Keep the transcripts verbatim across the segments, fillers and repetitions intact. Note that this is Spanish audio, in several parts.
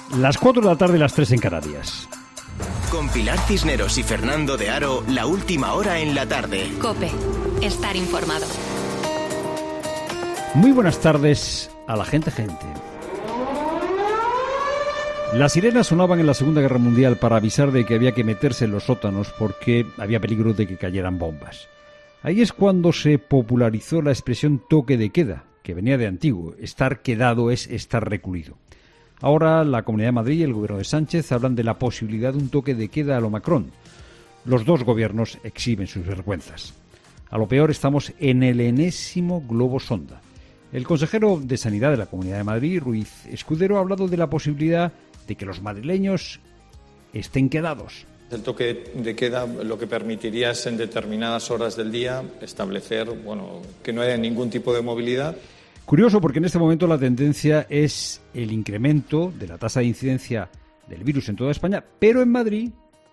Las cuatro de la tarde, las tres en Canarias. Con Pilar Cisneros y Fernando de Aro, la última hora en la tarde. COPE. Estar informado. Muy buenas tardes a la gente gente. Las sirenas sonaban en la Segunda Guerra Mundial para avisar de que había que meterse en los sótanos porque había peligro de que cayeran bombas. Ahí es cuando se popularizó la expresión toque de queda, que venía de antiguo. Estar quedado es estar recluido. Ahora la Comunidad de Madrid y el gobierno de Sánchez hablan de la posibilidad de un toque de queda a lo Macron. Los dos gobiernos exhiben sus vergüenzas. A lo peor estamos en el enésimo globo sonda. El consejero de Sanidad de la Comunidad de Madrid, Ruiz Escudero, ha hablado de la posibilidad de que los madrileños estén quedados. El toque de queda lo que permitiría es en determinadas horas del día establecer, bueno, que no haya ningún tipo de movilidad. Curioso porque en este momento la tendencia es el incremento de la tasa de incidencia del virus en toda España, pero en Madrid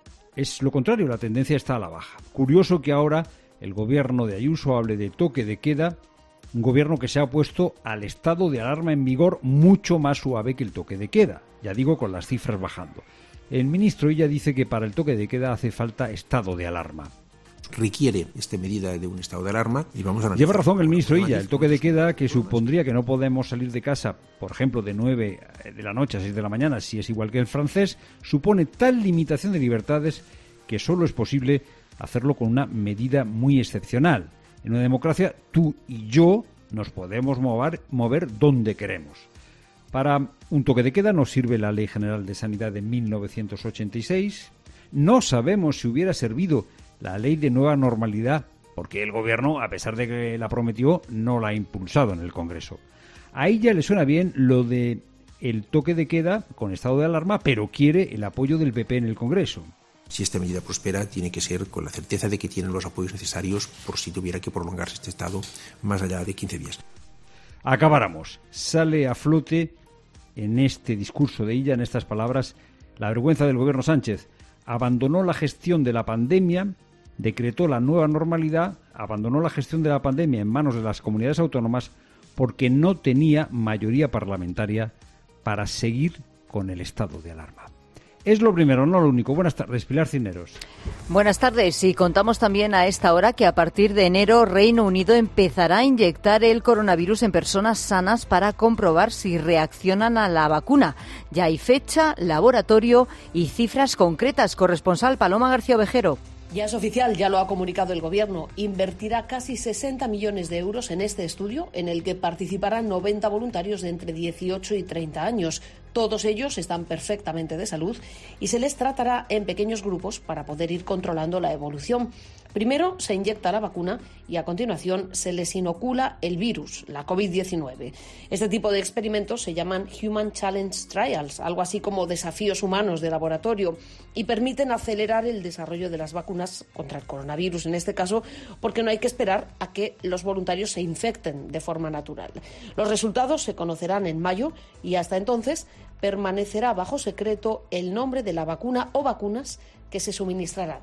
es lo contrario, la tendencia está a la baja. Curioso que ahora el gobierno de Ayuso hable de toque de queda, un gobierno que se ha opuesto al estado de alarma en vigor mucho más suave que el toque de queda, ya digo con las cifras bajando. El ministro Illa dice que para el toque de queda hace falta estado de alarma. Requiere esta medida de un estado de alarma y vamos a... Lleva razón el ministro Illa, el toque de queda que supondría que no podemos salir de casa, por ejemplo, de nueve de la noche a seis de la mañana, si es igual que el francés, supone tal limitación de libertades que solo es posible hacerlo con una medida muy excepcional. En una democracia, tú y yo nos podemos mover, mover donde queremos. Para un toque de queda nos sirve la Ley General de Sanidad de mil novecientos ochenta y seis. No sabemos si hubiera servido la Ley de Nueva Normalidad, porque el Gobierno, a pesar de que la prometió, no la ha impulsado en el Congreso. A ella le suena bien lo de el toque de queda con estado de alarma, pero quiere el apoyo del P P en el Congreso. Si esta medida prospera, tiene que ser con la certeza de que tienen los apoyos necesarios por si tuviera que prolongarse este estado más allá de quince días. Acabáramos. Sale a flote en este discurso de ella, en estas palabras, la vergüenza del Gobierno Sánchez. Abandonó la gestión de la pandemia, decretó la nueva normalidad, abandonó la gestión de la pandemia en manos de las comunidades autónomas porque no tenía mayoría parlamentaria para seguir con el estado de alarma. Es lo primero, no lo único. Buenas tardes, Pilar Cisneros. Buenas tardes. Y contamos también a esta hora que a partir de enero Reino Unido empezará a inyectar el coronavirus en personas sanas para comprobar si reaccionan a la vacuna. Ya hay fecha, laboratorio y cifras concretas. Corresponsal Paloma García Ovejero. Ya es oficial, ya lo ha comunicado el Gobierno. Invertirá casi sesenta millones de euros en este estudio, en el que participarán noventa voluntarios de entre dieciocho y treinta años. Todos ellos están perfectamente de salud y se les tratará en pequeños grupos para poder ir controlando la evolución. Primero se inyecta la vacuna y a continuación se les inocula el virus, la covid diecinueve. Este tipo de experimentos se llaman Human Challenge Trials, algo así como desafíos humanos de laboratorio, y permiten acelerar el desarrollo de las vacunas contra el coronavirus, en este caso porque no hay que esperar a que los voluntarios se infecten de forma natural. Los resultados se conocerán en mayo y hasta entonces permanecerá bajo secreto el nombre de la vacuna o vacunas que se suministrarán.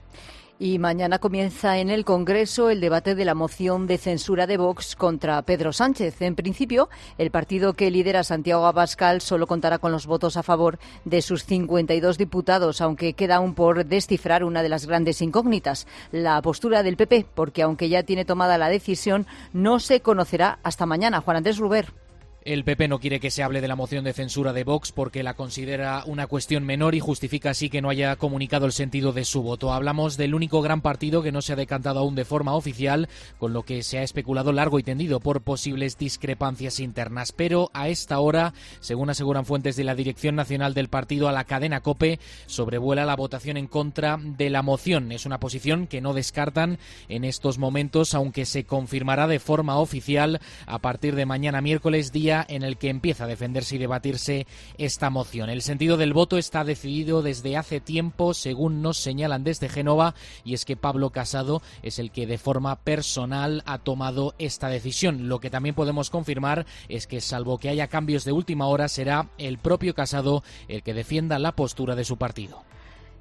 Y mañana comienza en el Congreso el debate de la moción de censura de Vox contra Pedro Sánchez. En principio, el partido que lidera Santiago Abascal solo contará con los votos a favor de sus cincuenta y dos diputados, aunque queda aún por descifrar una de las grandes incógnitas, la postura del P P, porque aunque ya tiene tomada la decisión, no se conocerá hasta mañana. Juan Andrés Ruber. El P P no quiere que se hable de la moción de censura de Vox porque la considera una cuestión menor y justifica así que no haya comunicado el sentido de su voto. Hablamos del único gran partido que no se ha decantado aún de forma oficial, con lo que se ha especulado largo y tendido por posibles discrepancias internas. Pero a esta hora, según aseguran fuentes de la Dirección Nacional del partido a la cadena COPE, sobrevuela la votación en contra de la moción. Es una posición que no descartan en estos momentos, aunque se confirmará de forma oficial a partir de mañana miércoles, día en el que empieza a defenderse y debatirse esta moción. El sentido del voto está decidido desde hace tiempo, según nos señalan desde Génova, y es que Pablo Casado es el que de forma personal ha tomado esta decisión. Lo que también podemos confirmar es que, salvo que haya cambios de última hora, será el propio Casado el que defienda la postura de su partido.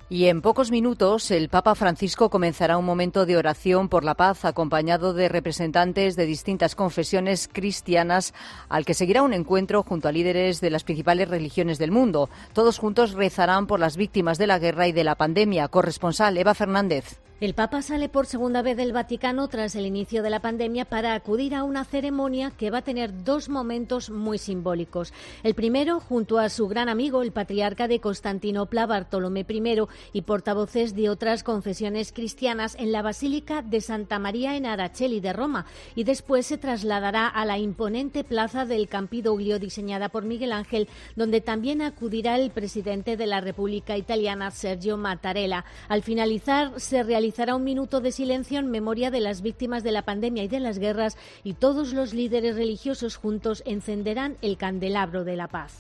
Y en pocos minutos el Papa Francisco comenzará un momento de oración por la paz acompañado de representantes de distintas confesiones cristianas, al que seguirá un encuentro junto a líderes de las principales religiones del mundo. Todos juntos rezarán por las víctimas de la guerra y de la pandemia. Corresponsal Eva Fernández. El Papa sale por segunda vez del Vaticano tras el inicio de la pandemia para acudir a una ceremonia que va a tener dos momentos muy simbólicos. El primero, junto a su gran amigo, el patriarca de Constantinopla, Bartolomé primero, y portavoces de otras confesiones cristianas en la Basílica de Santa María en Araceli de Roma, y después se trasladará a la imponente plaza del Campidoglio diseñada por Miguel Ángel, donde también acudirá el presidente de la República Italiana, Sergio Mattarella. Al finalizar, se realizará Realizará un minuto de silencio en memoria de las víctimas de la pandemia y de las guerras, y todos los líderes religiosos juntos encenderán el candelabro de la paz.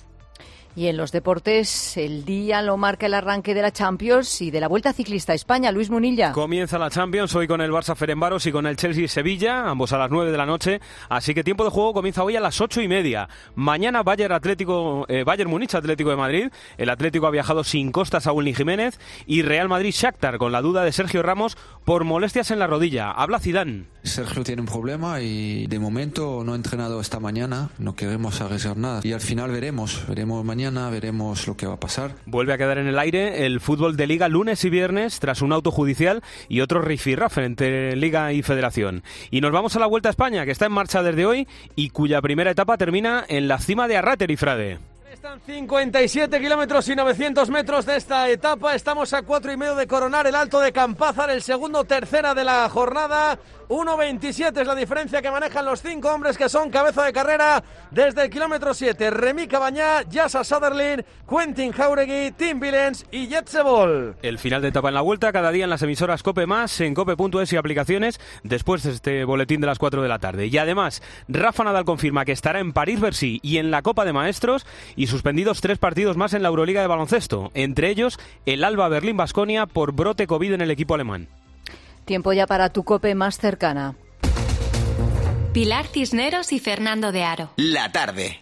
Y en los deportes, el día lo marca el arranque de la Champions y de la Vuelta Ciclista a España. Luis Munilla. Comienza la Champions hoy con el Barça Ferencváros y con el Chelsea Sevilla, ambos a las nueve de la noche. Así que tiempo de juego comienza hoy a las ocho y media. Mañana Bayern Atlético, eh, Bayern Múnich Atlético de Madrid. El Atlético ha viajado sin costa a Saúl Jiménez, y Real Madrid Shakhtar con la duda de Sergio Ramos por molestias en la rodilla. Habla Zidane. Sergio tiene un problema y de momento no ha entrenado esta mañana. No queremos arriesgar nada y al final veremos, veremos mañana. Veremos lo que va a pasar. Vuelve a quedar en el aire el fútbol de Liga lunes y viernes tras un auto judicial y otro rifirrafe entre Liga y Federación. Y nos vamos a la Vuelta a España, que está en marcha desde hoy y cuya primera etapa termina en la cima de Arráter-Ifrade. Están cincuenta y siete kilómetros y novecientos metros de esta etapa. Estamos a cuatro y medio de coronar el Alto de Campázar, el segundo tercera de la jornada. uno veintisiete es la diferencia que manejan los cinco hombres que son cabeza de carrera desde el kilómetro siete. Remy Cabanyá, Jasa Söderling, Quentin Jauregui, Tim Willems y Jetsebol. El final de etapa en la Vuelta cada día en las emisoras COPE+, en cope punto es y aplicaciones, después de este boletín de las cuatro de la tarde. Y además, Rafa Nadal confirma que estará en París-Bercy y en la Copa de Maestros, y suspendidos tres partidos más en la Euroliga de baloncesto, entre ellos el Alba Berlín-Baskonia por brote COVID en el equipo alemán. Tiempo ya para tu COPE más cercana. Pilar Cisneros y Fernando de Aro. La tarde.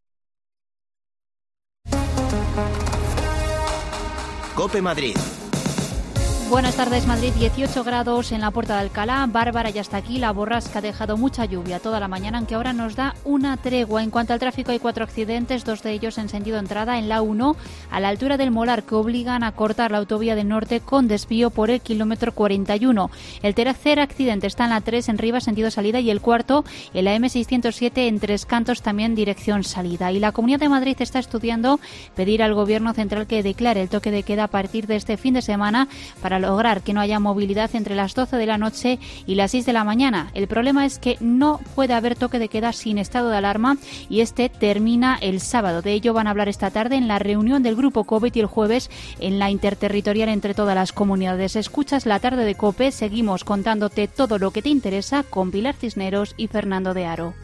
COPE Madrid. Buenas tardes, Madrid, dieciocho grados en la Puerta de Alcalá. Bárbara, ya está aquí. La borrasca ha dejado mucha lluvia toda la mañana, aunque ahora nos da una tregua. En cuanto al tráfico, hay cuatro accidentes, dos de ellos en sentido entrada en la uno, a la altura del Molar, que obligan a cortar la autovía del norte con desvío por el kilómetro cuarenta y uno. El tercer accidente está en la tres, en Rivas, sentido salida, y el cuarto en la eme seiscientos siete, en Tres Cantos, también dirección salida. Y la Comunidad de Madrid está estudiando pedir al Gobierno central que declare el toque de queda a partir de este fin de semana para lograr que no haya movilidad entre las doce de la noche y las seis de la mañana. El problema es que no puede haber toque de queda sin estado de alarma, y este termina el sábado. De ello van a hablar esta tarde en la reunión del Grupo COVID y el jueves en la interterritorial entre todas las comunidades. Escuchas La Tarde de COPE, seguimos contándote todo lo que te interesa con Pilar Cisneros y Fernando de Aro.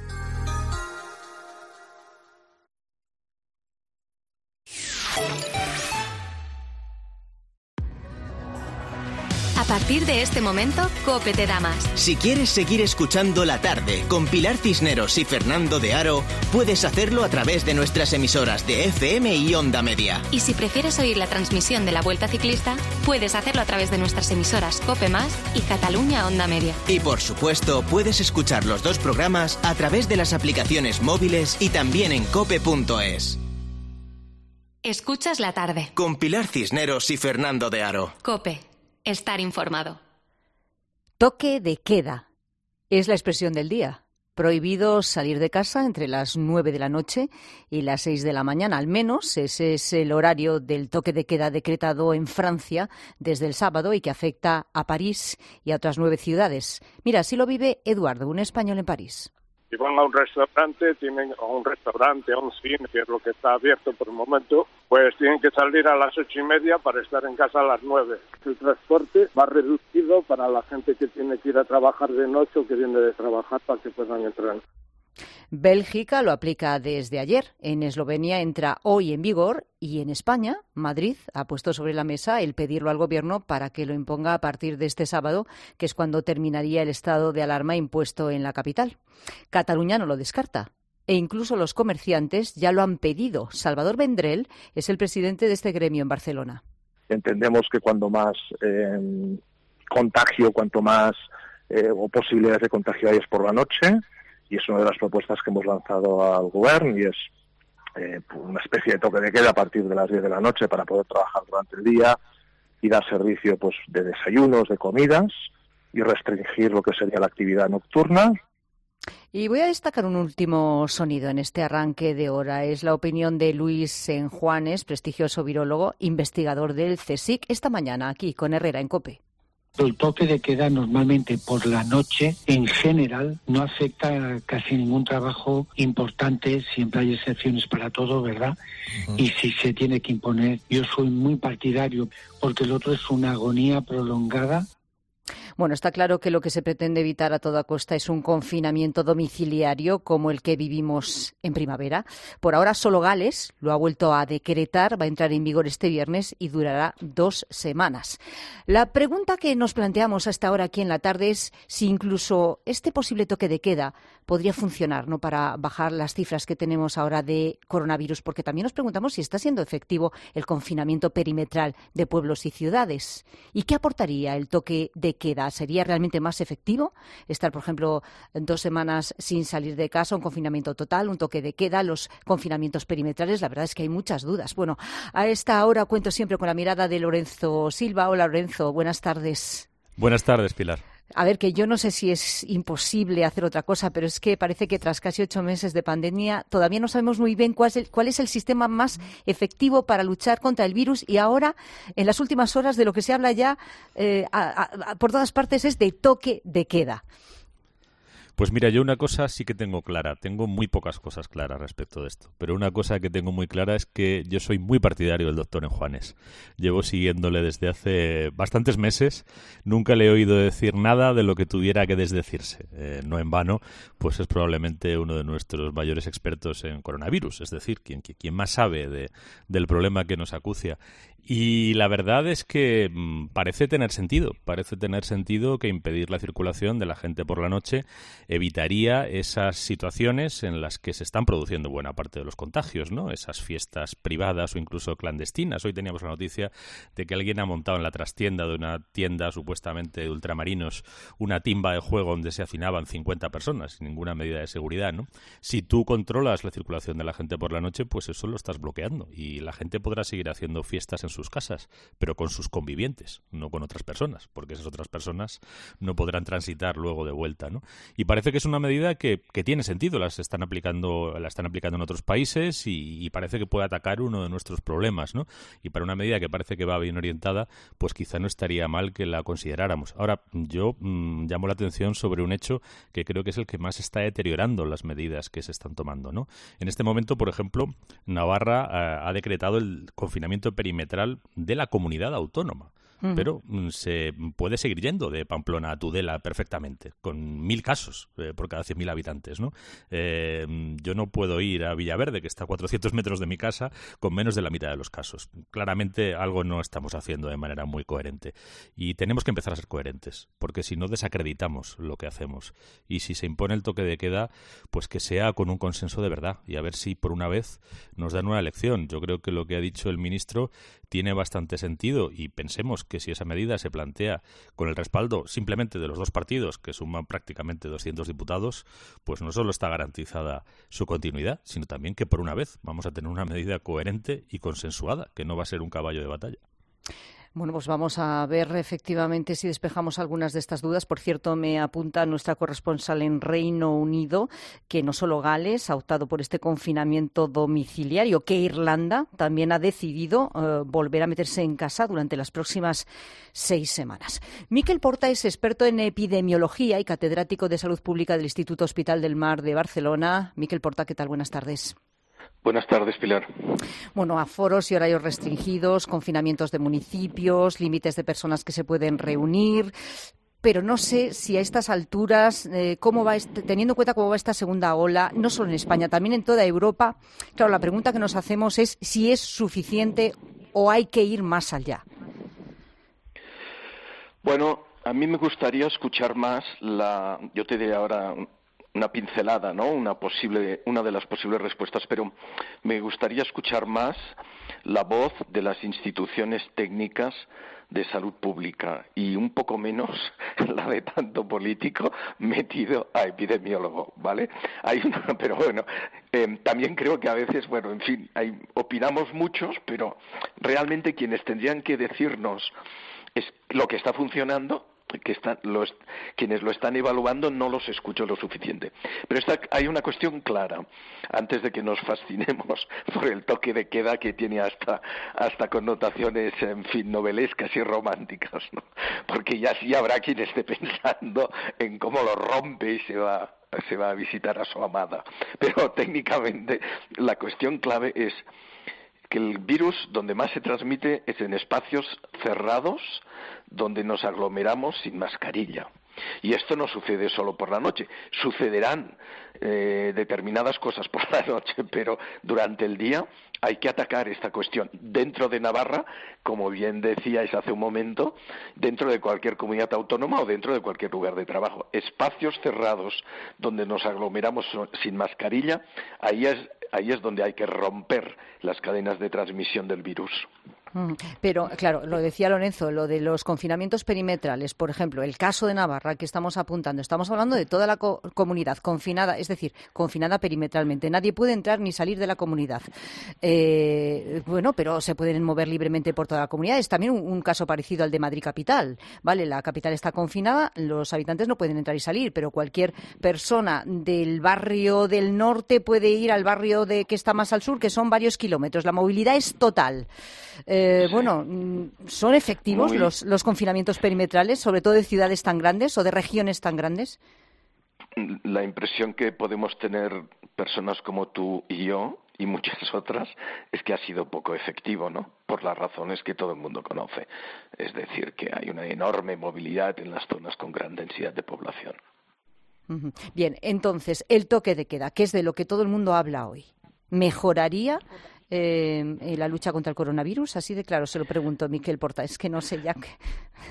A partir de este momento, COPE te da más. Si quieres seguir escuchando La Tarde con Pilar Cisneros y Fernando de Aro, puedes hacerlo a través de nuestras emisoras de F M y Onda Media. Y si prefieres oír la transmisión de la Vuelta Ciclista, puedes hacerlo a través de nuestras emisoras COPE+ y Cataluña Onda Media. Y por supuesto, puedes escuchar los dos programas a través de las aplicaciones móviles y también en cope punto es. Escuchas La Tarde con Pilar Cisneros y Fernando de Aro. COPE. Estar informado. Toque de queda es la expresión del día. Prohibido salir de casa entre las nueve de la noche y las seis de la mañana. Al menos ese es el horario del toque de queda decretado en Francia desde el sábado y que afecta a París y a otras nueve ciudades. Mira, así lo vive Eduardo, un español en París. Si van a un restaurante, tienen a un restaurante, a un cine, que es lo que está abierto por el momento, pues tienen que salir a las ocho y media para estar en casa a las nueve. El transporte va reducido para la gente que tiene que ir a trabajar de noche o que viene de trabajar para que puedan entrar. Bélgica lo aplica desde ayer. En Eslovenia entra hoy en vigor y en España, Madrid ha puesto sobre la mesa el pedirlo al Gobierno para que lo imponga a partir de este sábado, que es cuando terminaría el estado de alarma impuesto en la capital. Cataluña no lo descarta. E incluso los comerciantes ya lo han pedido. Salvador Vendrell es el presidente de este gremio en Barcelona. Entendemos que cuando más eh, contagio, cuanto más eh, o posibilidades de contagio hay es por la noche, y es una de las propuestas que hemos lanzado al Gobierno, y es eh, una especie de toque de queda a partir de las diez de la noche para poder trabajar durante el día y dar servicio pues de desayunos, de comidas, y restringir lo que sería la actividad nocturna. Y voy a destacar un último sonido en este arranque de hora. Es la opinión de Luis Senjuanes, prestigioso virólogo, investigador del CSIC, esta mañana aquí con Herrera en COPE. El toque de queda normalmente por la noche, en general, no afecta a casi ningún trabajo importante, siempre hay excepciones para todo, ¿verdad? Uh-huh. Y si se tiene que imponer, yo soy muy partidario, porque el otro es una agonía prolongada. Bueno, está claro que lo que se pretende evitar a toda costa es un confinamiento domiciliario como el que vivimos en primavera. Por ahora, solo Gales lo ha vuelto a decretar, va a entrar en vigor este viernes y durará dos semanas. La pregunta que nos planteamos hasta ahora aquí en la tarde es si incluso este posible toque de queda podría funcionar, ¿no?, para bajar las cifras que tenemos ahora de coronavirus, porque también nos preguntamos si está siendo efectivo el confinamiento perimetral de pueblos y ciudades. ¿Y qué aportaría el toque de queda? ¿Sería realmente más efectivo estar, por ejemplo, dos semanas sin salir de casa, un confinamiento total, un toque de queda, los confinamientos perimetrales? La verdad es que hay muchas dudas. Bueno, a esta hora cuento siempre con la mirada de Lorenzo Silva. Hola, Lorenzo, buenas tardes. Buenas tardes, Pilar. A ver, que yo no sé si es imposible hacer otra cosa, pero es que parece que tras casi ocho meses de pandemia todavía no sabemos muy bien cuál es el, cuál es el sistema más efectivo para luchar contra el virus, y ahora, en las últimas horas, de lo que se habla ya eh, a, a, por todas partes es de toque de queda. Pues mira, yo una cosa sí que tengo clara, tengo muy pocas cosas claras respecto de esto, pero una cosa que tengo muy clara es que yo soy muy partidario del doctor Senjuanes. Llevo siguiéndole desde hace bastantes meses, nunca le he oído decir nada de lo que tuviera que desdecirse. Eh, no en vano, pues es probablemente uno de nuestros mayores expertos en coronavirus, es decir, quien, quien más sabe de, del problema que nos acucia. Y la verdad es que mmm, parece tener sentido, parece tener sentido que impedir la circulación de la gente por la noche evitaría esas situaciones en las que se están produciendo buena parte de los contagios, ¿no? Esas fiestas privadas o incluso clandestinas. Hoy teníamos la noticia de que alguien ha montado en la trastienda de una tienda supuestamente de ultramarinos una timba de juego donde se hacinaban cincuenta personas sin ninguna medida de seguridad, ¿no? Si tú controlas la circulación de la gente por la noche, pues eso lo estás bloqueando y la gente podrá seguir haciendo fiestas en sus casas, pero con sus convivientes, no con otras personas, porque esas otras personas no podrán transitar luego de vuelta, ¿no? Y parece que es una medida que, que tiene sentido, las están aplicando, la están aplicando en otros países y, y parece que puede atacar uno de nuestros problemas, ¿no? Y para una medida que parece que va bien orientada, pues quizá no estaría mal que la consideráramos. Ahora, yo mmm, llamo la atención sobre un hecho que creo que es el que más está deteriorando las medidas que se están tomando, ¿no? En este momento, por ejemplo, Navarra ha, ha decretado el confinamiento perimetral de la comunidad autónoma. Uh-huh. Pero mm, se puede seguir yendo de Pamplona a Tudela perfectamente, con mil casos eh, por cada cien mil habitantes, ¿no? Eh, yo no puedo ir a Villaverde, que está a cuatrocientos metros de mi casa, con menos de la mitad de los casos. Claramente algo no estamos haciendo de manera muy coherente. Y tenemos que empezar a ser coherentes, porque si no desacreditamos lo que hacemos. Y si se impone el toque de queda, pues que sea con un consenso de verdad. Y a ver si por una vez nos dan una lección. Yo creo que lo que ha dicho el ministro tiene bastante sentido y pensemos que si esa medida se plantea con el respaldo simplemente de los dos partidos, que suman prácticamente doscientos diputados, pues no solo está garantizada su continuidad, sino también que por una vez vamos a tener una medida coherente y consensuada, que no va a ser un caballo de batalla. Bueno, pues vamos a ver efectivamente si despejamos algunas de estas dudas. Por cierto, me apunta nuestra corresponsal en Reino Unido que no solo Gales ha optado por este confinamiento domiciliario, que Irlanda también ha decidido uh, volver a meterse en casa durante las próximas seis semanas. Miquel Porta es experto en epidemiología y catedrático de Salud Pública del Instituto Hospital del Mar de Barcelona. Miquel Porta, ¿qué tal? Buenas tardes. Buenas tardes, Pilar. Bueno, aforos y horarios restringidos, confinamientos de municipios, límites de personas que se pueden reunir, pero no sé si a estas alturas, eh, cómo va este, teniendo en cuenta cómo va esta segunda ola, no solo en España, también en toda Europa. Claro, la pregunta que nos hacemos es si es suficiente o hay que ir más allá. Bueno, a mí me gustaría escuchar más la... Yo te diré ahora una pincelada, ¿no? Una posible, una de las posibles respuestas, pero me gustaría escuchar más la voz de las instituciones técnicas de salud pública y un poco menos la de tanto político metido a epidemiólogo, ¿vale? Hay una, pero bueno, eh, también creo que a veces, bueno, en fin, hay, opinamos muchos, pero realmente quienes tendrían que decirnos es lo que está funcionando, que están los quienes lo están evaluando no los escucho lo suficiente. Pero esta, hay una cuestión clara, antes de que nos fascinemos por el toque de queda que tiene hasta hasta connotaciones, en fin, novelescas y románticas, ¿no? Porque ya sí habrá quien esté pensando en cómo lo rompe y se va se va a visitar a su amada. Pero técnicamente la cuestión clave es que el virus donde más se transmite es en espacios cerrados donde nos aglomeramos sin mascarilla. Y esto no sucede solo por la noche. Sucederán eh, determinadas cosas por la noche, pero durante el día hay que atacar esta cuestión. Dentro de Navarra, como bien decíais hace un momento, dentro de cualquier comunidad autónoma o dentro de cualquier lugar de trabajo. Espacios cerrados donde nos aglomeramos sin mascarilla, ahí es, ahí es donde hay que romper las cadenas de transmisión del virus. Pero, claro, lo decía Lorenzo, lo de los confinamientos perimetrales, por ejemplo, el caso de Navarra que estamos apuntando, estamos hablando de toda la co- comunidad confinada, es decir, confinada perimetralmente. Nadie puede entrar ni salir de la comunidad. Eh, bueno, pero se pueden mover libremente por toda la comunidad. Es también un, un caso parecido al de Madrid capital, ¿vale? La capital está confinada, los habitantes no pueden entrar y salir, pero cualquier persona del barrio del norte puede ir al barrio de que está más al sur, que son varios kilómetros. La movilidad es total. Eh, bueno, ¿son efectivos los, los confinamientos perimetrales, sobre todo de ciudades tan grandes o de regiones tan grandes? La impresión que podemos tener personas como tú y yo y muchas otras es que ha sido poco efectivo, ¿no? Por las razones que todo el mundo conoce. Es decir, que hay una enorme movilidad en las zonas con gran densidad de población. Bien, entonces, el toque de queda, que es de lo que todo el mundo habla hoy, ¿mejoraría Eh, la lucha contra el coronavirus? Así de claro, se lo pregunto a Miquel Porta, es que no sé ya que...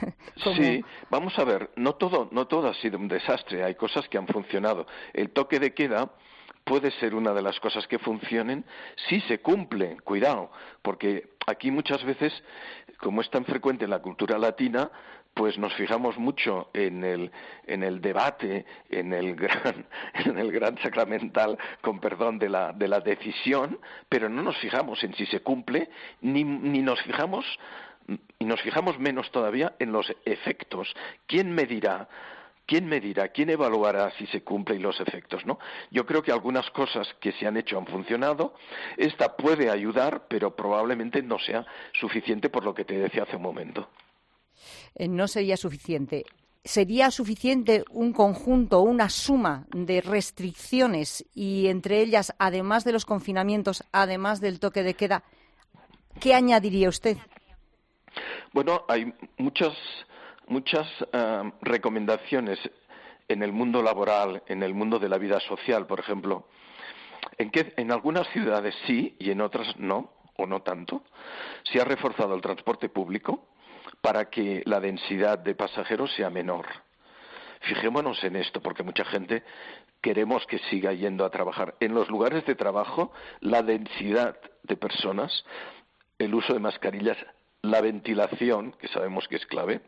Sí, vamos a ver, no todo, no todo ha sido un desastre, hay cosas que han funcionado. El toque de queda puede ser una de las cosas que funcionen si se cumple, cuidado, porque aquí muchas veces, como es tan frecuente en la cultura latina, pues nos fijamos mucho en el en el debate, en el gran en el gran sacramental, con perdón, de la de la decisión, pero no nos fijamos en si se cumple, ni ni nos fijamos y nos fijamos menos todavía en los efectos. ¿Quién medirá? ¿Quién medirá? ¿Quién evaluará si se cumple y los efectos, no? Yo creo que algunas cosas que se han hecho han funcionado. Esta puede ayudar, pero probablemente no sea suficiente, por lo que te decía hace un momento. No sería suficiente. ¿Sería suficiente un conjunto, una suma de restricciones y entre ellas, además de los confinamientos, además del toque de queda? ¿Qué añadiría usted? Bueno, hay muchas, muchas uh, recomendaciones en el mundo laboral, en el mundo de la vida social, por ejemplo. En, que, en algunas ciudades sí y en otras no, o no tanto. Se ha reforzado el transporte público para que la densidad de pasajeros sea menor. Fijémonos en esto, porque mucha gente queremos que siga yendo a trabajar. En los lugares de trabajo, la densidad de personas, el uso de mascarillas, la ventilación, que sabemos que es clave,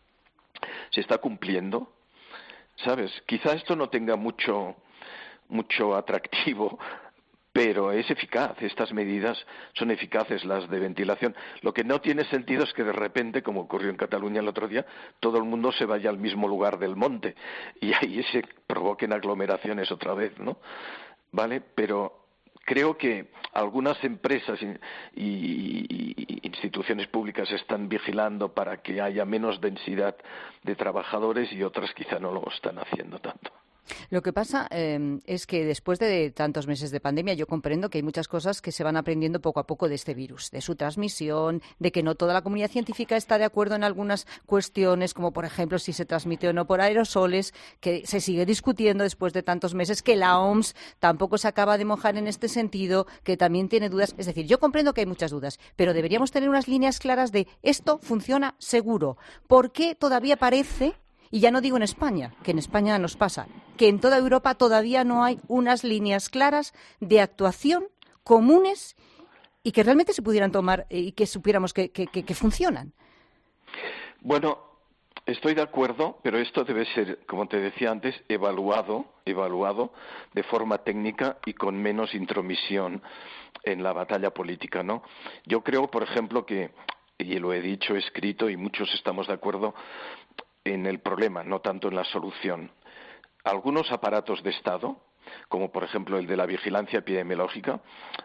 se está cumpliendo. ¿Sabes? Quizá esto no tenga mucho, mucho atractivo, pero es eficaz. Estas medidas son eficaces, las de ventilación. Lo que no tiene sentido es que de repente, como ocurrió en Cataluña el otro día, todo el mundo se vaya al mismo lugar del monte y ahí se provoquen aglomeraciones otra vez, ¿no? ¿Vale? Pero creo que algunas empresas y, y, y instituciones públicas están vigilando para que haya menos densidad de trabajadores y otras quizá no lo están haciendo tanto. Lo que pasa eh, es que después de tantos meses de pandemia yo comprendo que hay muchas cosas que se van aprendiendo poco a poco de este virus, de su transmisión, de que no toda la comunidad científica está de acuerdo en algunas cuestiones, como por ejemplo si se transmite o no por aerosoles, que se sigue discutiendo después de tantos meses, que la O M S tampoco se acaba de mojar en este sentido, que también tiene dudas. Es decir, yo comprendo que hay muchas dudas, pero deberíamos tener unas líneas claras de esto funciona seguro. ¿Por qué todavía parece... Y ya no digo en España, que en España nos pasa, que en toda Europa todavía no hay unas líneas claras de actuación comunes y que realmente se pudieran tomar y que supiéramos que, que, que, que funcionan. Bueno, estoy de acuerdo, pero esto debe ser, como te decía antes, evaluado, evaluado de forma técnica y con menos intromisión en la batalla política, ¿no? Yo creo, por ejemplo, que, y lo he dicho, he escrito, y muchos estamos de acuerdo en el problema, no tanto en la solución. Algunos aparatos de Estado, como por ejemplo el de la vigilancia epidemiológica,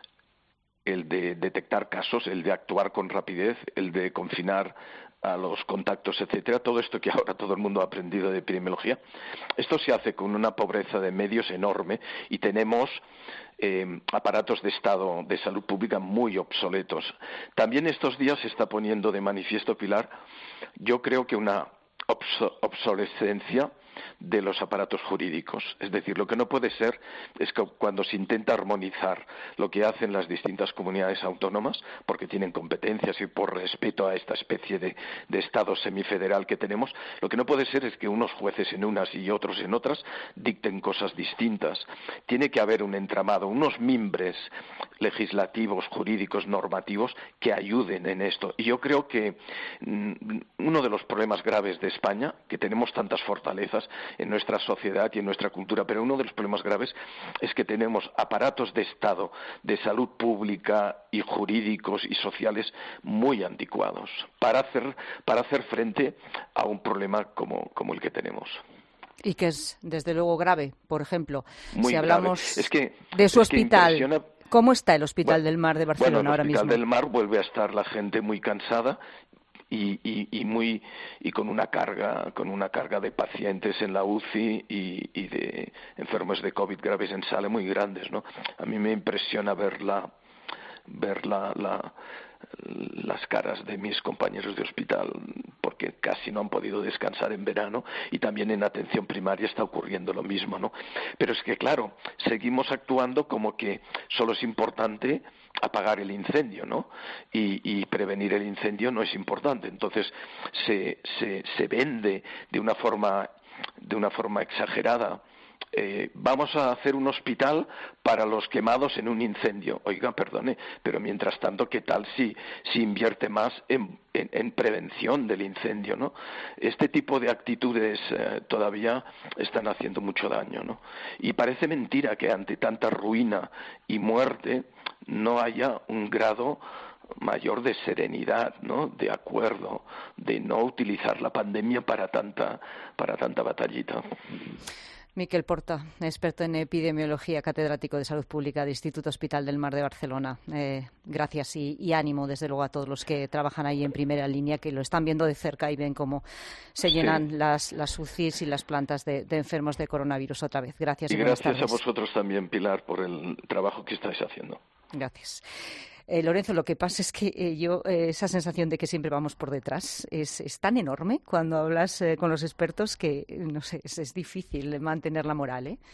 el de detectar casos, el de actuar con rapidez, el de confinar a los contactos, etcétera, todo esto que ahora todo el mundo ha aprendido de epidemiología, esto se hace con una pobreza de medios enorme y tenemos eh, aparatos de Estado de salud pública muy obsoletos. También estos días se está poniendo de manifiesto, Pilar, yo creo que una obs- obsolescencia de los aparatos jurídicos. Es decir, lo que no puede ser es que cuando se intenta armonizar lo que hacen las distintas comunidades autónomas, porque tienen competencias y por respeto a esta especie de, de Estado semifederal que tenemos, lo que no puede ser es que unos jueces en unas y otros en otras dicten cosas distintas. Tiene que haber un entramado, unos mimbres legislativos, jurídicos, normativos que ayuden en esto. Y yo creo que mmm, uno de los problemas graves de España, que tenemos tantas fortalezas en nuestra sociedad y en nuestra cultura, pero uno de los problemas graves es que tenemos aparatos de Estado, de salud pública y jurídicos y sociales muy anticuados para hacer, para hacer frente a un problema como, como el que tenemos. Y que es, desde luego, grave. Por ejemplo, muy si hablamos grave. Es que, de su es que hospital, impresiona... ¿cómo está el Hospital bueno, del Mar de Barcelona bueno, ahora mismo? El Hospital del Mar vuelve a estar la gente muy cansada y, y, y muy y con una carga con una carga de pacientes en la U C I y, y de enfermos de COVID graves en sala muy grandes, ¿no? A mí me impresiona ver la ver la, la las caras de mis compañeros de hospital, porque casi no han podido descansar en verano, y también en atención primaria está ocurriendo lo mismo, ¿no? Pero es que, claro, seguimos actuando como que solo es importante apagar el incendio, ¿no? Y, y prevenir el incendio no es importante. Entonces se, se, se vende de una forma, de una forma exagerada. Eh, vamos a hacer un hospital para los quemados en un incendio. Oiga, perdone, pero mientras tanto, ¿qué tal si, si invierte más en, en, en prevención del incendio, ¿no? Este tipo de actitudes eh, todavía están haciendo mucho daño, ¿no? Y parece mentira que ante tanta ruina y muerte no haya un grado mayor de serenidad, ¿no? De acuerdo, de no utilizar la pandemia para tanta, para tanta batallita. Miquel Porta, experto en epidemiología, catedrático de Salud Pública del Instituto Hospital del Mar de Barcelona. Eh, gracias y, y ánimo, desde luego, a todos los que trabajan ahí en primera línea, que lo están viendo de cerca y ven cómo se llenan sí. las, las U C Is y las plantas de, de enfermos de coronavirus otra vez. Gracias. Y, y gracias a vosotros también, Pilar, por el trabajo que estáis haciendo. Gracias. Eh, Lorenzo, lo que pasa es que eh, yo eh, esa sensación de que siempre vamos por detrás es, es tan enorme cuando hablas eh, con los expertos que, no sé, es, es difícil mantener la moral, ¿eh?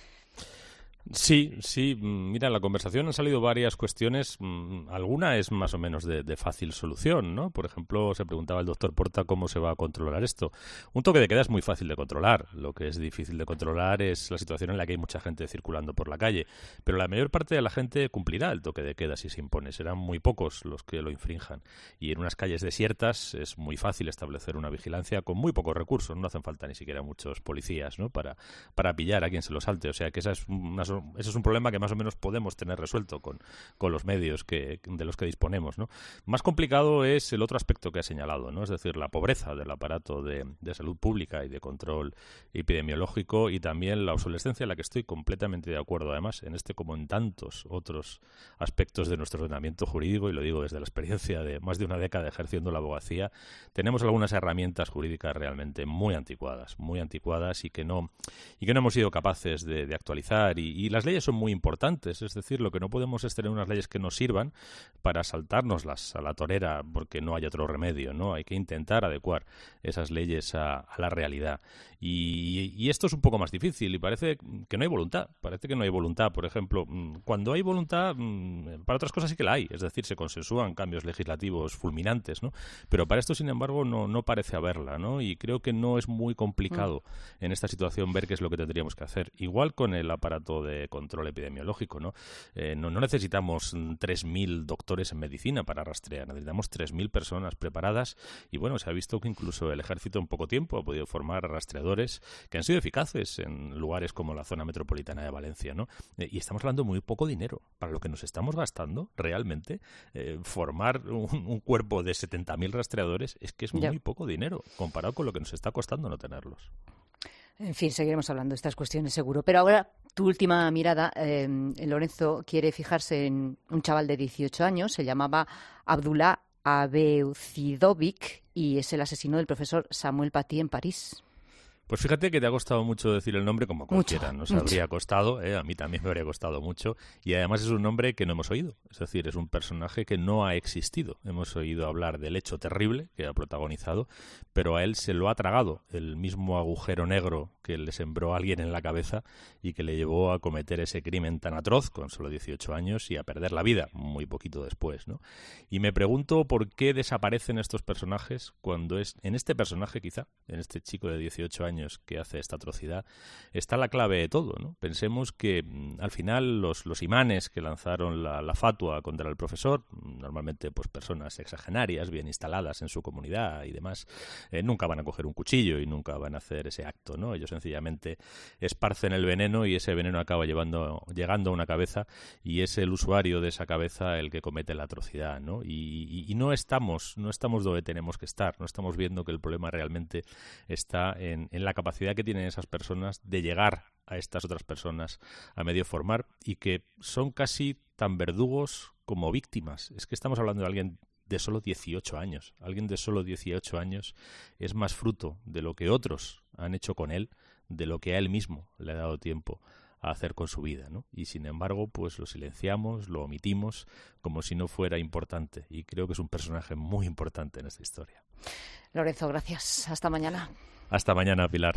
Sí, sí. Mira, en la conversación han salido varias cuestiones. Alguna es más o menos de, de fácil solución, ¿no? Por ejemplo, se preguntaba el doctor Porta cómo se va a controlar esto. Un toque de queda es muy fácil de controlar. Lo que es difícil de controlar es la situación en la que hay mucha gente circulando por la calle. Pero la mayor parte de la gente cumplirá el toque de queda si se impone. Serán muy pocos los que lo infrinjan. Y en unas calles desiertas es muy fácil establecer una vigilancia con muy pocos recursos. No hacen falta ni siquiera muchos policías, ¿no? Para, para pillar a quien se lo salte. O sea que esa es una Eso es un problema que más o menos podemos tener resuelto con, con los medios que, de los que disponemos, ¿no? Más complicado es el otro aspecto que ha señalado, ¿no? Es decir, la pobreza del aparato de, de salud pública y de control epidemiológico, y también la obsolescencia, en la que estoy completamente de acuerdo, además, en este como en tantos otros aspectos de nuestro ordenamiento jurídico, y lo digo desde la experiencia de más de una década ejerciendo la abogacía. Tenemos algunas herramientas jurídicas realmente muy anticuadas, muy anticuadas y que no, y que no hemos sido capaces de, de actualizar, y, y las leyes son muy importantes. Es decir, lo que no podemos es tener unas leyes que nos sirvan para saltárnoslas a la torera porque no hay otro remedio, ¿no? Hay que intentar adecuar esas leyes a, a la realidad. Y, y esto es un poco más difícil y parece que no hay voluntad. Parece que no hay voluntad. Por ejemplo, cuando hay voluntad, para otras cosas sí que la hay. Es decir, se consensúan cambios legislativos fulminantes, ¿no? Pero para esto, sin embargo, no, no parece haberla, ¿no? Y creo que no es muy complicado en esta situación ver qué es lo que tendríamos que hacer. Igual con el aparato de de control epidemiológico, ¿no? Eh, no, no necesitamos tres mil doctores en medicina para rastrear, necesitamos tres mil personas preparadas y bueno, se ha visto que incluso el ejército en poco tiempo ha podido formar rastreadores que han sido eficaces en lugares como la zona metropolitana de Valencia, ¿no? Eh, y estamos hablando de muy poco dinero para lo que nos estamos gastando realmente. Eh, formar un, un cuerpo de setenta mil rastreadores es que es Ya. muy poco dinero comparado con lo que nos está costando no tenerlos. En fin, seguiremos hablando de estas cuestiones seguro. Pero ahora, tu última mirada, eh, Lorenzo quiere fijarse en un chaval de dieciocho años, se llamaba Abdullah Abeucidovic y es el asesino del profesor Samuel Paty en París. Pues fíjate que te ha costado mucho decir el nombre como cualquiera. Mucho, Nos mucho. habría costado, ¿eh? A mí también me habría costado mucho. Y además es un nombre que no hemos oído. Es decir, es un personaje que no ha existido. Hemos oído hablar del hecho terrible que ha protagonizado, pero a él se lo ha tragado el mismo agujero negro que le sembró a alguien en la cabeza y que le llevó a cometer ese crimen tan atroz con solo dieciocho años y a perder la vida muy poquito después, ¿no? Y me pregunto por qué desaparecen estos personajes cuando es en este personaje quizá, en este chico de dieciocho años que hace esta atrocidad, está la clave de todo, ¿no? Pensemos que mm, al final los, los imanes que lanzaron la, la fatua contra el profesor, normalmente pues personas sexagenarias, bien instaladas en su comunidad y demás, eh, nunca van a coger un cuchillo y nunca van a hacer ese acto, ¿no? Ellos sencillamente esparcen el veneno y ese veneno acaba llevando, llegando a una cabeza y es el usuario de esa cabeza el que comete la atrocidad, ¿no? Y, y, y no estamos, no estamos donde tenemos que estar, no estamos viendo que el problema realmente está en, en la capacidad que tienen esas personas de llegar a estas otras personas a medio formar y que son casi tan verdugos como víctimas. Es que estamos hablando de alguien de solo dieciocho años. Alguien de solo dieciocho años es más fruto de lo que otros han hecho con él, de lo que a él mismo le ha dado tiempo a hacer con su vida, ¿no? Y sin embargo, pues lo silenciamos, lo omitimos como si no fuera importante. Y creo que es un personaje muy importante en esta historia. Lorenzo, gracias. Hasta mañana. Hasta mañana, Pilar.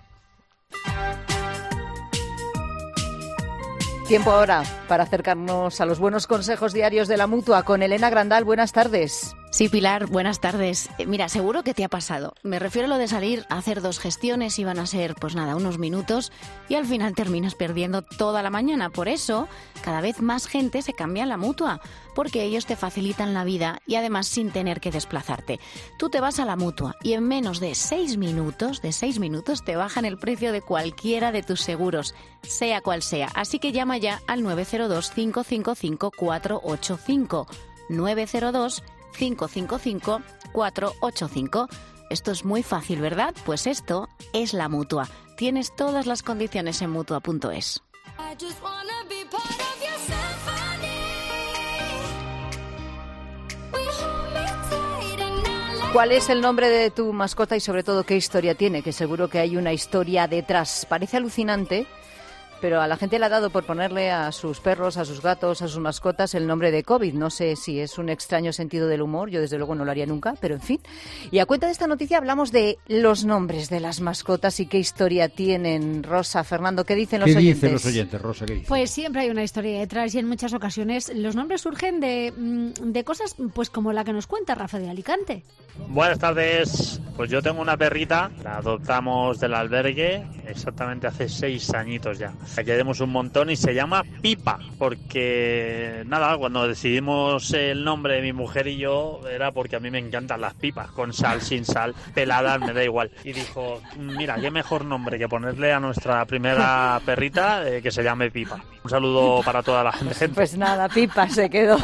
Tiempo ahora para acercarnos a los buenos consejos diarios de la Mutua con Elena Grandal. Buenas tardes. Sí, Pilar, buenas tardes. Eh, Mira, seguro que te ha pasado. Me refiero a lo de salir a hacer dos gestiones y van a ser, pues nada, unos minutos y al final terminas perdiendo toda la mañana. Por eso, cada vez más gente se cambia a la Mutua, porque ellos te facilitan la vida y además sin tener que desplazarte. Tú te vas a la Mutua y en menos de seis minutos, de seis minutos, te bajan el precio de cualquiera de tus seguros, sea cual sea. Así que llama ya al nueve cero dos, cinco cinco cinco, cuatro ocho cinco. nueve cero dos, cinco cinco cinco, cuatro ocho cinco. Esto es muy fácil, ¿verdad? Pues esto es la Mutua. Tienes todas las condiciones en mutua punto es. ¿Cuál es el nombre de tu mascota y sobre todo qué historia tiene? Que seguro que hay una historia detrás. Parece alucinante, pero a la gente le ha dado por ponerle a sus perros, a sus gatos, a sus mascotas el nombre de COVID. No sé si es un extraño sentido del humor, yo desde luego no lo haría nunca, pero en fin. Y a cuenta de esta noticia hablamos de los nombres de las mascotas y qué historia tienen. Rosa, Fernando, ¿qué dicen los ¿Qué oyentes? dicen los oyentes, Rosa? ¿Qué dicen? Pues siempre hay una historia detrás y en muchas ocasiones los nombres surgen de, de cosas pues como la que nos cuenta Rafa de Alicante. Buenas tardes, pues yo tengo una perrita, la adoptamos del albergue exactamente hace seis añitos ya. La queremos un montón y se llama Pipa, porque nada, cuando decidimos el nombre de mi mujer y yo era porque a mí me encantan las pipas, con sal, sin sal, peladas, me da igual. Y dijo, mira, qué mejor nombre que ponerle a nuestra primera perrita eh, que se llame Pipa. Un saludo para toda la gente. Pues nada, Pipa se quedó.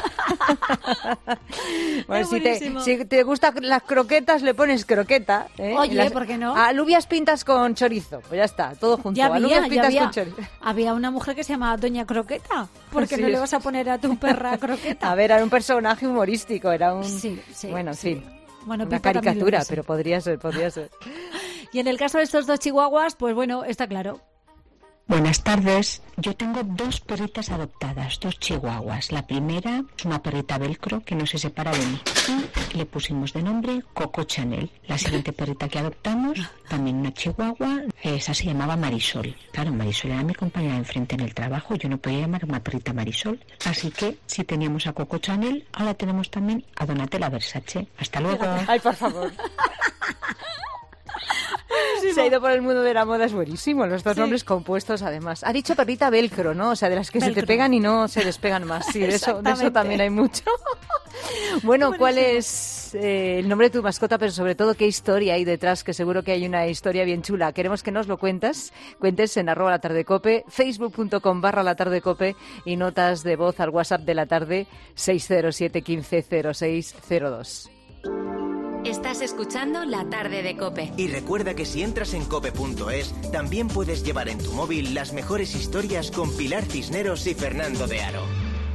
Bueno, si te, si te gustan las croquetas, le pones croqueta. ¿eh? Oye, Las, ¿por qué no? Alubias pintas con chorizo. Pues ya está, todo junto. Ya había, alubias ya pintas había, con chorizo. había una mujer que se llamaba Doña Croqueta. ¿Por qué Sí, no le es- vas a poner a tu perra croqueta? A ver, era un personaje humorístico, era un... Sí, sí, bueno, en sí. fin. Bueno, Una Pipa también lo caricatura, es. pero podría ser, podría ser. Y en el caso de estos dos chihuahuas, pues bueno, está claro. Buenas tardes. Yo tengo dos perritas adoptadas, dos chihuahuas. La primera es una perrita velcro que no se separa de mí. Y le pusimos de nombre Coco Chanel. La siguiente perrita que adoptamos, también una chihuahua, esa se llamaba Marisol. Claro, Marisol era mi compañera de enfrente en el trabajo. Yo no podía llamar a una perrita Marisol. Así que si teníamos a Coco Chanel, ahora tenemos también a Donatella Versace. Hasta luego. Ay, por favor. buenísimo. Se ha ido por el mundo de la moda, es buenísimo. Los dos sí. nombres compuestos, además. Ha dicho perrita velcro, ¿no? O sea, de las que velcro. se te pegan y no se despegan más. Sí, de eso, de eso también hay mucho. Bueno, buenísimo. ¿Cuál es eh, el nombre de tu mascota? Pero sobre todo, ¿qué historia hay detrás? Que seguro que hay una historia bien chula. Queremos que nos lo cuentes. Cuentes en arroba la tarde cope, facebook.com barra la tarde cope y notas de voz al WhatsApp de la tarde seis cero siete uno cinco cero seis cero dos. Estás escuchando La Tarde de COPE. Y recuerda que si entras en cope punto es, también puedes llevar en tu móvil las mejores historias con Pilar Cisneros y Fernando de Aro.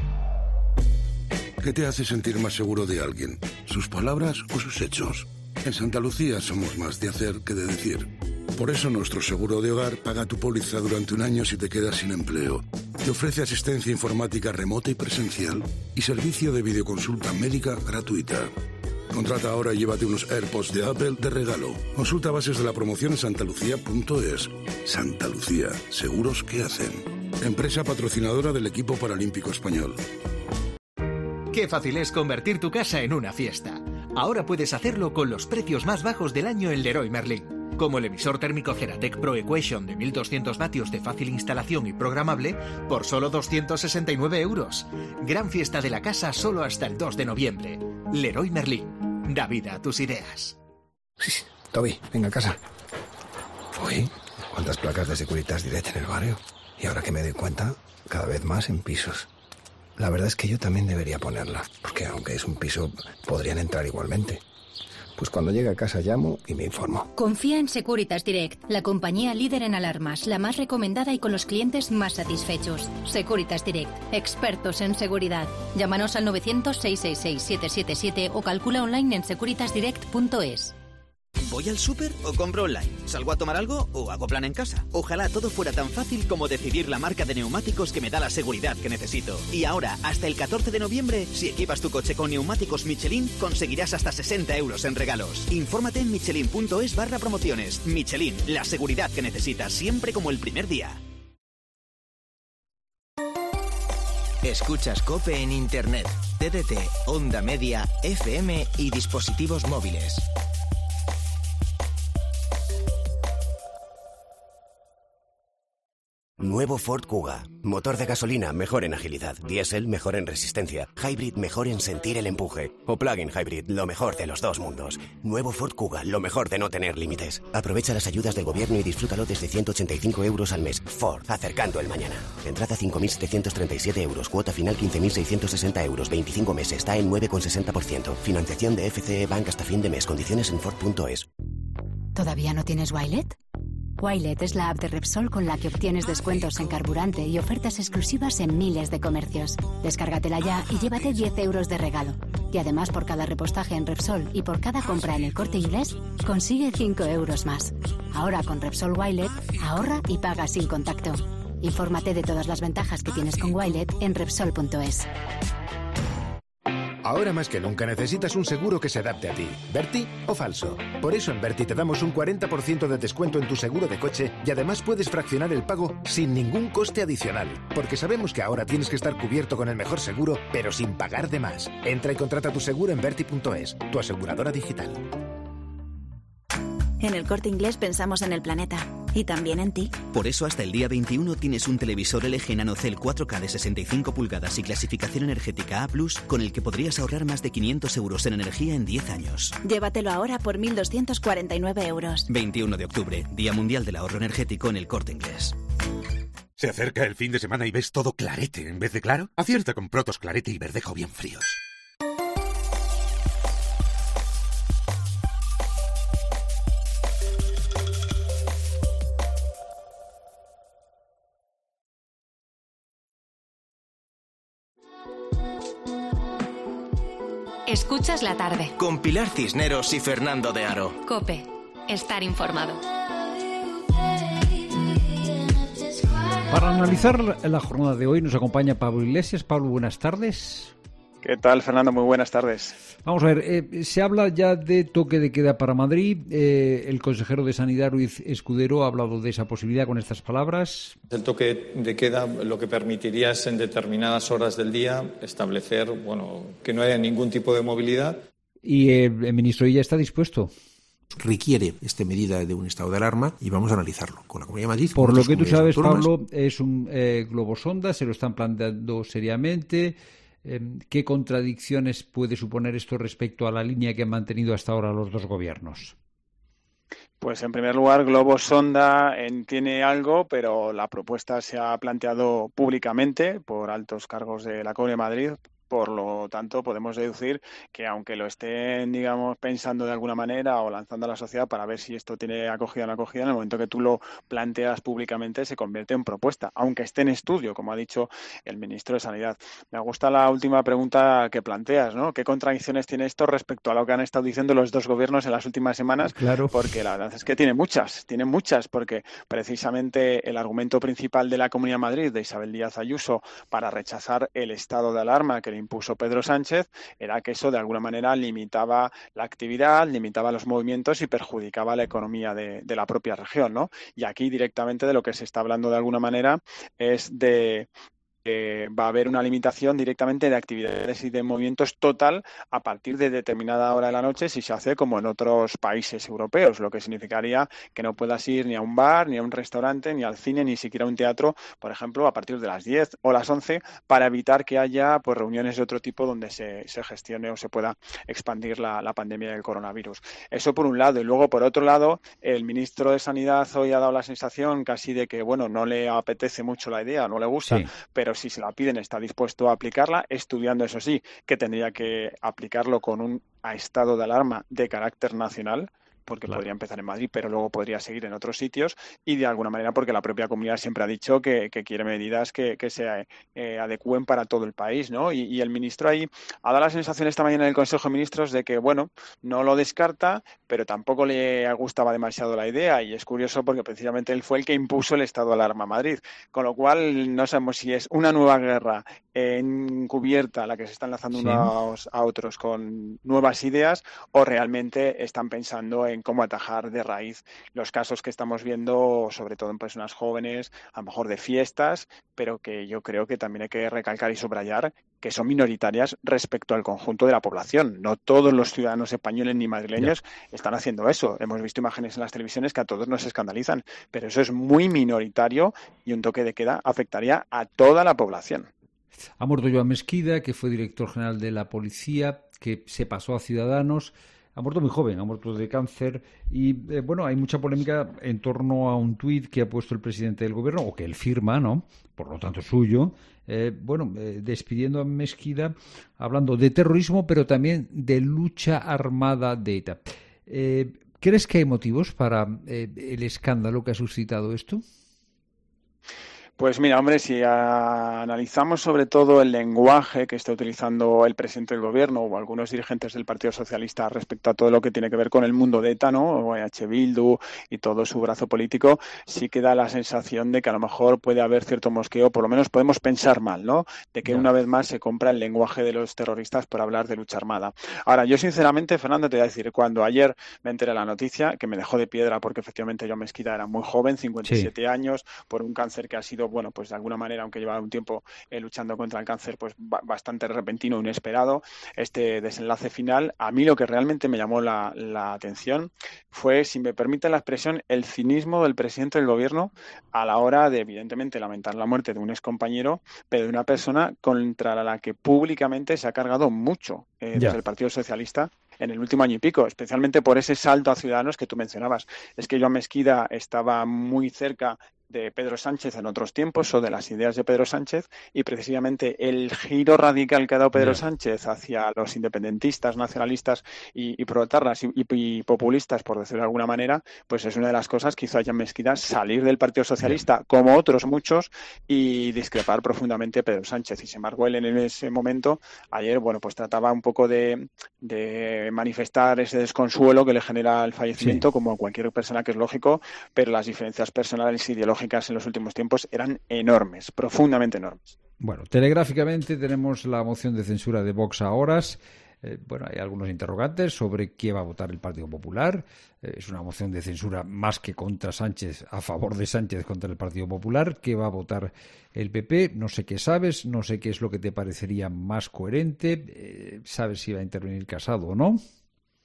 ¿Qué te hace sentir más seguro de alguien? ¿Sus palabras o sus hechos? En Santa Lucía somos más de hacer que de decir. Por eso nuestro seguro de hogar paga tu póliza durante un año si te quedas sin empleo. Te ofrece asistencia informática remota y presencial y servicio de videoconsulta médica gratuita. Contrata ahora y llévate unos AirPods de Apple de regalo. Consulta bases de la promoción en santalucía punto es. Santa Lucía, seguros que hacen. Empresa patrocinadora del equipo paralímpico español. Qué fácil es convertir tu casa en una fiesta. Ahora puedes hacerlo con los precios más bajos del año en Leroy Merlin. Como el emisor térmico Ceratec Pro Equation de mil doscientos vatios de fácil instalación y programable por solo doscientos sesenta y nueve euros. Gran fiesta de la casa solo hasta el dos de noviembre. Leroy Merlin. Da vida a tus ideas. Toby, venga a casa. Uy, cuántas placas de Securitas Direct en el barrio. Y ahora que me doy cuenta, cada vez más en pisos. La verdad es que yo también debería ponerla, porque aunque es un piso, podrían entrar igualmente. Pues cuando llegue a casa llamo y me informo. Confía en Securitas Direct, la compañía líder en alarmas, la más recomendada y con los clientes más satisfechos. Securitas Direct, expertos en seguridad. Llámanos al novecientos, seiscientos sesenta y seis, setecientos setenta y siete o calcula online en securitas direct punto es. ¿Voy al súper o compro online? ¿Salgo a tomar algo o hago plan en casa? Ojalá todo fuera tan fácil como decidir la marca de neumáticos que me da la seguridad que necesito. Y ahora, hasta el catorce de noviembre, si equipas tu coche con neumáticos Michelin, conseguirás hasta sesenta euros en regalos. Infórmate en michelin punto es barra promociones. Michelin, la seguridad que necesitas, siempre como el primer día. Escuchas COPE en Internet, T D T, Onda Media, F M y dispositivos móviles. Nuevo Ford Kuga. Motor de gasolina mejor en agilidad. Diésel mejor en resistencia. Hybrid mejor en sentir el empuje. O plug-in hybrid, lo mejor de los dos mundos. Nuevo Ford Kuga, lo mejor de no tener límites. Aprovecha las ayudas del gobierno y disfrútalo desde ciento ochenta y cinco euros al mes. Ford, acercando el mañana. Entrada cinco mil setecientos treinta y siete euros. Cuota final quince mil seiscientos sesenta euros. veinticinco meses. Está en nueve coma sesenta por ciento. Financiación de F C E Bank hasta fin de mes. Condiciones en Ford punto es. ¿Todavía no tienes Wilet? Wilet es la app de Repsol con la que obtienes descuentos en carburante y ofertas exclusivas en miles de comercios. Descárgatela ya y llévate diez euros de regalo. Y además, por cada repostaje en Repsol y por cada compra en El Corte Inglés, consigue cinco euros más. Ahora con Repsol Wilet, ahorra y paga sin contacto. Infórmate de todas las ventajas que tienes con Wilet en Repsol punto es. Ahora más que nunca necesitas un seguro que se adapte a ti. ¿Berti o falso? Por eso en Berti te damos un cuarenta por ciento de descuento en tu seguro de coche y además puedes fraccionar el pago sin ningún coste adicional. Porque sabemos que ahora tienes que estar cubierto con el mejor seguro, pero sin pagar de más. Entra y contrata tu seguro en Berti punto es, tu aseguradora digital. En El Corte Inglés pensamos en el planeta y también en ti. Por eso hasta el día veintiuno tienes un televisor L G NanoCell cuatro K de sesenta y cinco pulgadas y clasificación energética A plus, con el que podrías ahorrar más de quinientos euros en energía en diez años. Llévatelo ahora por mil doscientos cuarenta y nueve euros. veintiuno de octubre, Día Mundial del Ahorro Energético en El Corte Inglés. ¿Se acerca el fin de semana y ves todo clarete en vez de claro? Acierta con Protos Clarete y Verdejo bien fríos. Escuchas la tarde. Con Pilar Cisneros y Fernando de Aro. COPE. Estar informado. Para analizar la jornada de hoy nos acompaña Pablo Iglesias. Pablo, buenas tardes. ¿Qué tal, Fernando? Muy buenas tardes. Vamos a ver, eh, se habla ya de toque de queda para Madrid. Eh, el consejero de Sanidad, Ruiz Escudero, ha hablado de esa posibilidad con estas palabras. El toque de queda lo que permitiría es en determinadas horas del día establecer, bueno, que no haya ningún tipo de movilidad. ¿Y eh, el ministro ya está dispuesto? requiere esta medida de un estado de alarma y vamos a analizarlo con la Comunidad de Madrid. Por lo que tú sabes, autónomas. Pablo, es un eh, globosonda, se lo están planteando seriamente. Eh, ¿Qué contradicciones puede suponer esto respecto a la línea que han mantenido hasta ahora los dos gobiernos? Pues en primer lugar, Globo Sonda en, tiene algo, pero la propuesta se ha planteado públicamente por altos cargos de la Comunidad de Madrid. Por lo tanto, podemos deducir que aunque lo estén, digamos, pensando de alguna manera o lanzando a la sociedad para ver si esto tiene acogida o no acogida, en el momento que tú lo planteas públicamente se convierte en propuesta, aunque esté en estudio, como ha dicho el ministro de Sanidad. Me gusta la última pregunta que planteas, ¿no? ¿Qué contradicciones tiene esto respecto a lo que han estado diciendo los dos gobiernos en las últimas semanas? Claro. Porque la verdad es que tiene muchas, tiene muchas, porque precisamente el argumento principal de la Comunidad de Madrid, de Isabel Díaz Ayuso, para rechazar el estado de alarma que impuso Pedro Sánchez era que eso de alguna manera limitaba la actividad, limitaba los movimientos y perjudicaba la economía de, de la propia región, ¿no? Y aquí directamente de lo que se está hablando de alguna manera es de que va a haber una limitación directamente de actividades y de movimientos total a partir de determinada hora de la noche si se hace como en otros países europeos, lo que significaría que no puedas ir ni a un bar, ni a un restaurante, ni al cine, ni siquiera a un teatro, por ejemplo, a partir de las diez o las once, para evitar que haya pues reuniones de otro tipo donde se, se gestione o se pueda expandir la, la pandemia del coronavirus. Eso por un lado. Y luego, por otro lado, el ministro de Sanidad hoy ha dado la sensación casi de que, bueno, no le apetece mucho la idea, no le gusta, sí. pero si se la piden está dispuesto a aplicarla, estudiando, eso sí, que tendría que aplicarlo con un estado de alarma de carácter nacional, porque claro. podría empezar en Madrid, pero luego podría seguir en otros sitios, y de alguna manera porque la propia comunidad siempre ha dicho que, que quiere medidas que, que se eh, adecúen para todo el país, ¿no? Y, y el ministro ahí ha dado la sensación esta mañana en el Consejo de Ministros de que, bueno, no lo descarta, pero tampoco le gustaba demasiado la idea, y es curioso porque precisamente él fue el que impuso el estado de alarma a Madrid, con lo cual no sabemos si es una nueva guerra encubierta la que se están lanzando sí. unos a otros con nuevas ideas, o realmente están pensando en cómo atajar de raíz los casos que estamos viendo, sobre todo en personas jóvenes, a lo mejor de fiestas, pero que yo creo que también hay que recalcar y subrayar que son minoritarias respecto al conjunto de la población. No todos los ciudadanos españoles ni madrileños yeah. están haciendo eso. Hemos visto imágenes en las televisiones que a todos nos escandalizan, pero eso es muy minoritario y un toque de queda afectaría a toda la población. Ha muerto Joan Mesquida, que fue director general de la policía, que se pasó a Ciudadanos. Ha muerto muy joven, ha muerto de cáncer y, eh, bueno, hay mucha polémica en torno a un tuit que ha puesto el presidente del gobierno, o que él firma, ¿no?, por lo tanto suyo, eh, bueno, eh, despidiendo a Mesquida, hablando de terrorismo, pero también de lucha armada de ETA. Eh, ¿Crees que hay motivos para eh, el escándalo que ha suscitado esto? Pues mira, hombre, si analizamos sobre todo el lenguaje que está utilizando el presidente del gobierno o algunos dirigentes del Partido Socialista respecto a todo lo que tiene que ver con el mundo de ETA, ¿no?, o H. Bildu y todo su brazo político, sí que da la sensación de que a lo mejor puede haber cierto mosqueo, por lo menos podemos pensar mal, ¿no?, de que yeah. una vez más se compra el lenguaje de los terroristas por hablar de lucha armada. Ahora, yo sinceramente, Fernando, te voy a decir, cuando ayer me enteré de la noticia, que me dejó de piedra porque efectivamente Joan Mesquida era muy joven, cincuenta y siete sí. años, por un cáncer que ha sido, bueno, pues de alguna manera, aunque llevaba un tiempo eh, luchando contra el cáncer, pues ba- bastante repentino e inesperado, este desenlace final, a mí lo que realmente me llamó la, la atención fue, si me permite la expresión, el cinismo del presidente del gobierno a la hora de, evidentemente, lamentar la muerte de un excompañero, pero de una persona contra la que públicamente se ha cargado mucho eh, desde el Partido Socialista en el último año y pico, especialmente por ese salto a Ciudadanos que tú mencionabas. Es que Joan Mesquida estaba muy cerca de Pedro Sánchez en otros tiempos, o de las ideas de Pedro Sánchez, y precisamente el giro radical que ha dado Pedro yeah. Sánchez hacia los independentistas, nacionalistas y, y proetarras y, y, y populistas, por decirlo de alguna manera, pues es una de las cosas que hizo a Joan Mesquida salir del Partido Socialista, yeah. como otros muchos, y discrepar profundamente a Pedro Sánchez. Y sin embargo, él en ese momento, ayer, bueno, pues trataba un poco de, de manifestar ese desconsuelo que le genera el fallecimiento, sí. como a cualquier persona, que es lógico, pero las diferencias personales e ideológicas en los últimos tiempos eran enormes, profundamente enormes. Bueno, telegráficamente tenemos la moción de censura de Vox a horas. Eh, bueno, hay algunos interrogantes sobre qué va a votar el Partido Popular. Eh, es una moción de censura más que contra Sánchez, a favor de Sánchez contra el Partido Popular. ¿Qué va a votar el P P? No sé qué sabes, no sé qué es lo que te parecería más coherente. Eh, ¿Sabes si va a intervenir Casado o no?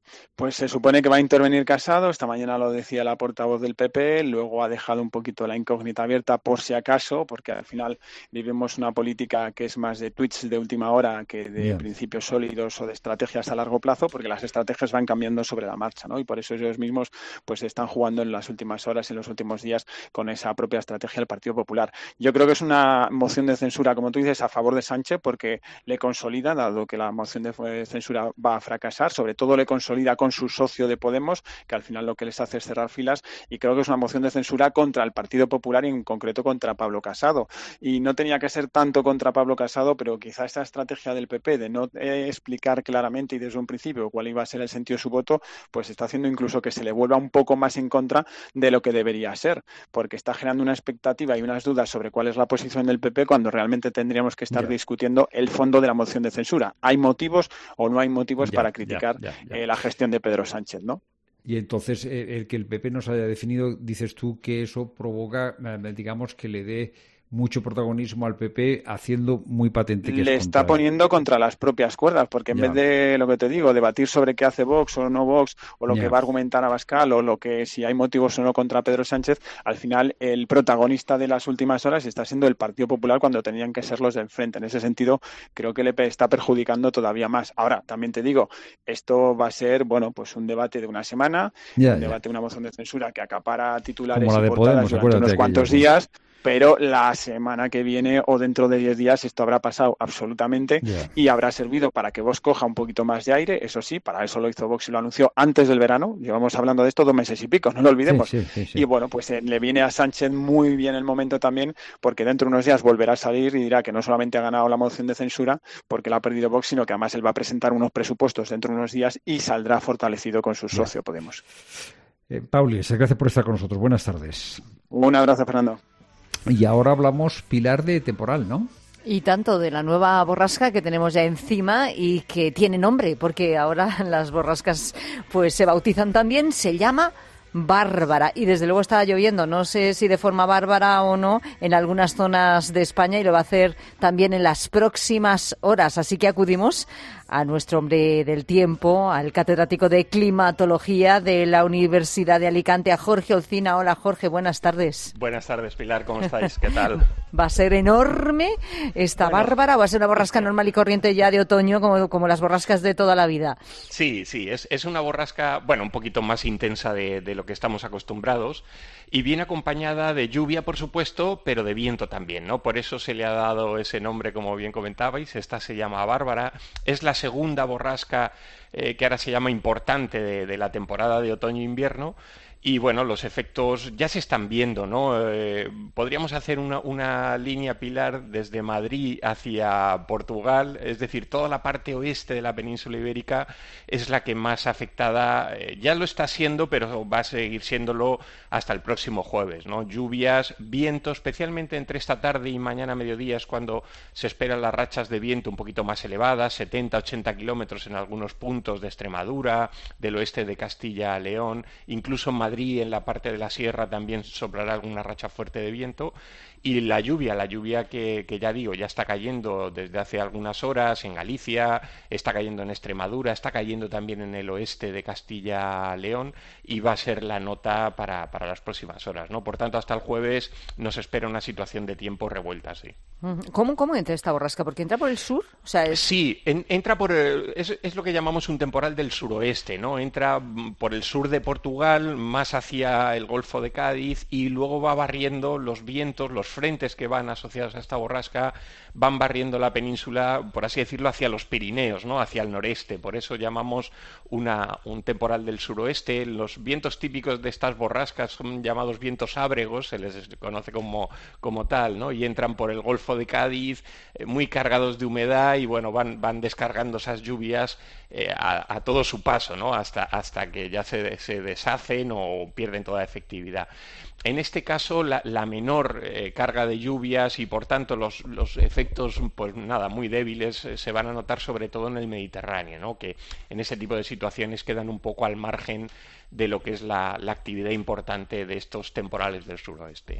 Pues se supone que va a intervenir Casado, esta mañana lo decía la portavoz del P P, luego ha dejado un poquito la incógnita abierta por si acaso, porque al final vivimos una política que es más de tweets de última hora que de yeah. principios sólidos o de estrategias a largo plazo, porque las estrategias van cambiando sobre la marcha, ¿no? Y por eso ellos mismos pues están jugando en las últimas horas, en los últimos días, con esa propia estrategia del Partido Popular. Yo creo que es una moción de censura, como tú dices, a favor de Sánchez, porque le consolida, dado que la moción de censura va a fracasar, sobre todo le consolida con su socio de Podemos, que al final lo que les hace es cerrar filas, y creo que es una moción de censura contra el Partido Popular y en concreto contra Pablo Casado. Y no tenía que ser tanto contra Pablo Casado, pero quizá esta estrategia del P P de no eh, explicar claramente y desde un principio cuál iba a ser el sentido de su voto, pues está haciendo incluso que se le vuelva un poco más en contra de lo que debería ser, porque está generando una expectativa y unas dudas sobre cuál es la posición del P P cuando realmente tendríamos que estar yeah. discutiendo el fondo de la moción de censura. ¿Hay motivos o no hay motivos yeah, para criticar yeah, yeah, yeah. Eh, la gestión de Pedro Sánchez, ¿no? Y entonces eh, el que el P P nos haya definido, dices tú que eso provoca, eh, digamos, que le dé mucho protagonismo al P P, haciendo muy patente que le es está contra... poniendo contra las propias cuerdas, porque en ya. vez de, lo que te digo, debatir sobre qué hace Vox o no Vox, o lo ya. que va a argumentar Abascal, o lo que si hay motivos o no contra Pedro Sánchez, al final el protagonista de las últimas horas está siendo el Partido Popular cuando tenían que ser los de enfrente. En ese sentido, creo que le está perjudicando todavía más. Ahora, también te digo, esto va a ser, bueno, pues un debate de una semana, ya, un ya. debate, una moción de censura que acapara titulares y portadas durante unos cuantos días, pero la semana que viene o dentro de diez días esto habrá pasado absolutamente yeah. y habrá servido para que Vox coja un poquito más de aire, eso sí, para eso lo hizo Vox y lo anunció antes del verano, llevamos hablando de esto dos meses y pico, no lo olvidemos. Sí, sí, sí, sí. Y bueno, pues eh, le viene a Sánchez muy bien el momento también, porque dentro de unos días volverá a salir y dirá que no solamente ha ganado la moción de censura porque la ha perdido Vox, sino que además él va a presentar unos presupuestos dentro de unos días y saldrá fortalecido con su socio, yeah. Podemos. Eh, Pauli, gracias por estar con nosotros. Buenas tardes. Un abrazo, Fernando. Y ahora hablamos, Pilar, de temporal, ¿no? Y tanto de la nueva borrasca que tenemos ya encima y que tiene nombre, porque ahora las borrascas pues se bautizan también, se llama Bárbara. Y desde luego está lloviendo, no sé si de forma bárbara o no, en algunas zonas de España y lo va a hacer también en las próximas horas. Así que acudimos a nuestro hombre del tiempo, al catedrático de climatología de la Universidad de Alicante, a Jorge Olcina. Hola, Jorge, buenas tardes. Buenas tardes, Pilar, ¿cómo estáis? ¿Qué tal? ¿Va a ser enorme esta bueno, Bárbara o va a ser una borrasca normal y corriente ya de otoño como, como las borrascas de toda la vida? Sí, sí, es, es una borrasca, bueno, un poquito más intensa de, de lo que estamos acostumbrados y viene acompañada de lluvia, por supuesto, pero de viento también, ¿no? Por eso se le ha dado ese nombre, como bien comentabais. Esta se llama Bárbara, es la segunda borrasca eh, que ahora se llama importante de, de la temporada de otoño-invierno. Y bueno, los efectos ya se están viendo, ¿no? Eh, podríamos hacer una, una línea, Pilar, desde Madrid hacia Portugal, es decir, toda la parte oeste de la península ibérica es la que más afectada, eh, ya lo está siendo, pero va a seguir siéndolo hasta el próximo jueves, ¿no? Lluvias, viento, especialmente entre esta tarde y mañana mediodía es cuando se esperan las rachas de viento un poquito más elevadas, setenta a ochenta kilómetros en algunos puntos de Extremadura, del oeste de Castilla a León, incluso en Madrid, en la parte de la sierra también soplará alguna racha fuerte de viento. Y la lluvia, la lluvia que, que ya digo, ya está cayendo desde hace algunas horas en Galicia, está cayendo en Extremadura, está cayendo también en el oeste de Castilla-León y va a ser la nota para, para las próximas horas, ¿no? Por tanto, hasta el jueves nos espera una situación de tiempo revuelta, sí. ¿Cómo, cómo entra esta borrasca? ¿Porque entra por el sur? O sea, es... Sí, en, entra por el, es, es lo que llamamos un temporal del suroeste, ¿no? Entra por el sur de Portugal, más hacia el Golfo de Cádiz y luego va barriendo los vientos, los frentes que van asociados a esta borrasca van barriendo la península, por así decirlo, hacia los Pirineos, ¿no? Hacia el noreste. Por eso llamamos una, un temporal del suroeste. Los vientos típicos de estas borrascas son llamados vientos ábregos, se les conoce como, como tal, ¿no? Y entran por el Golfo de Cádiz, eh, muy cargados de humedad y bueno, van, van descargando esas lluvias eh, a, a todo su paso, ¿no? Hasta, hasta que ya se, se deshacen o pierden toda efectividad. En este caso, la, la menor eh, carga de lluvias y, por tanto, los, los efectos, pues nada, muy débiles eh, se van a notar sobre todo en el Mediterráneo, ¿no? Que en ese tipo de situaciones quedan un poco al margen de lo que es la, la actividad importante de estos temporales del suroeste.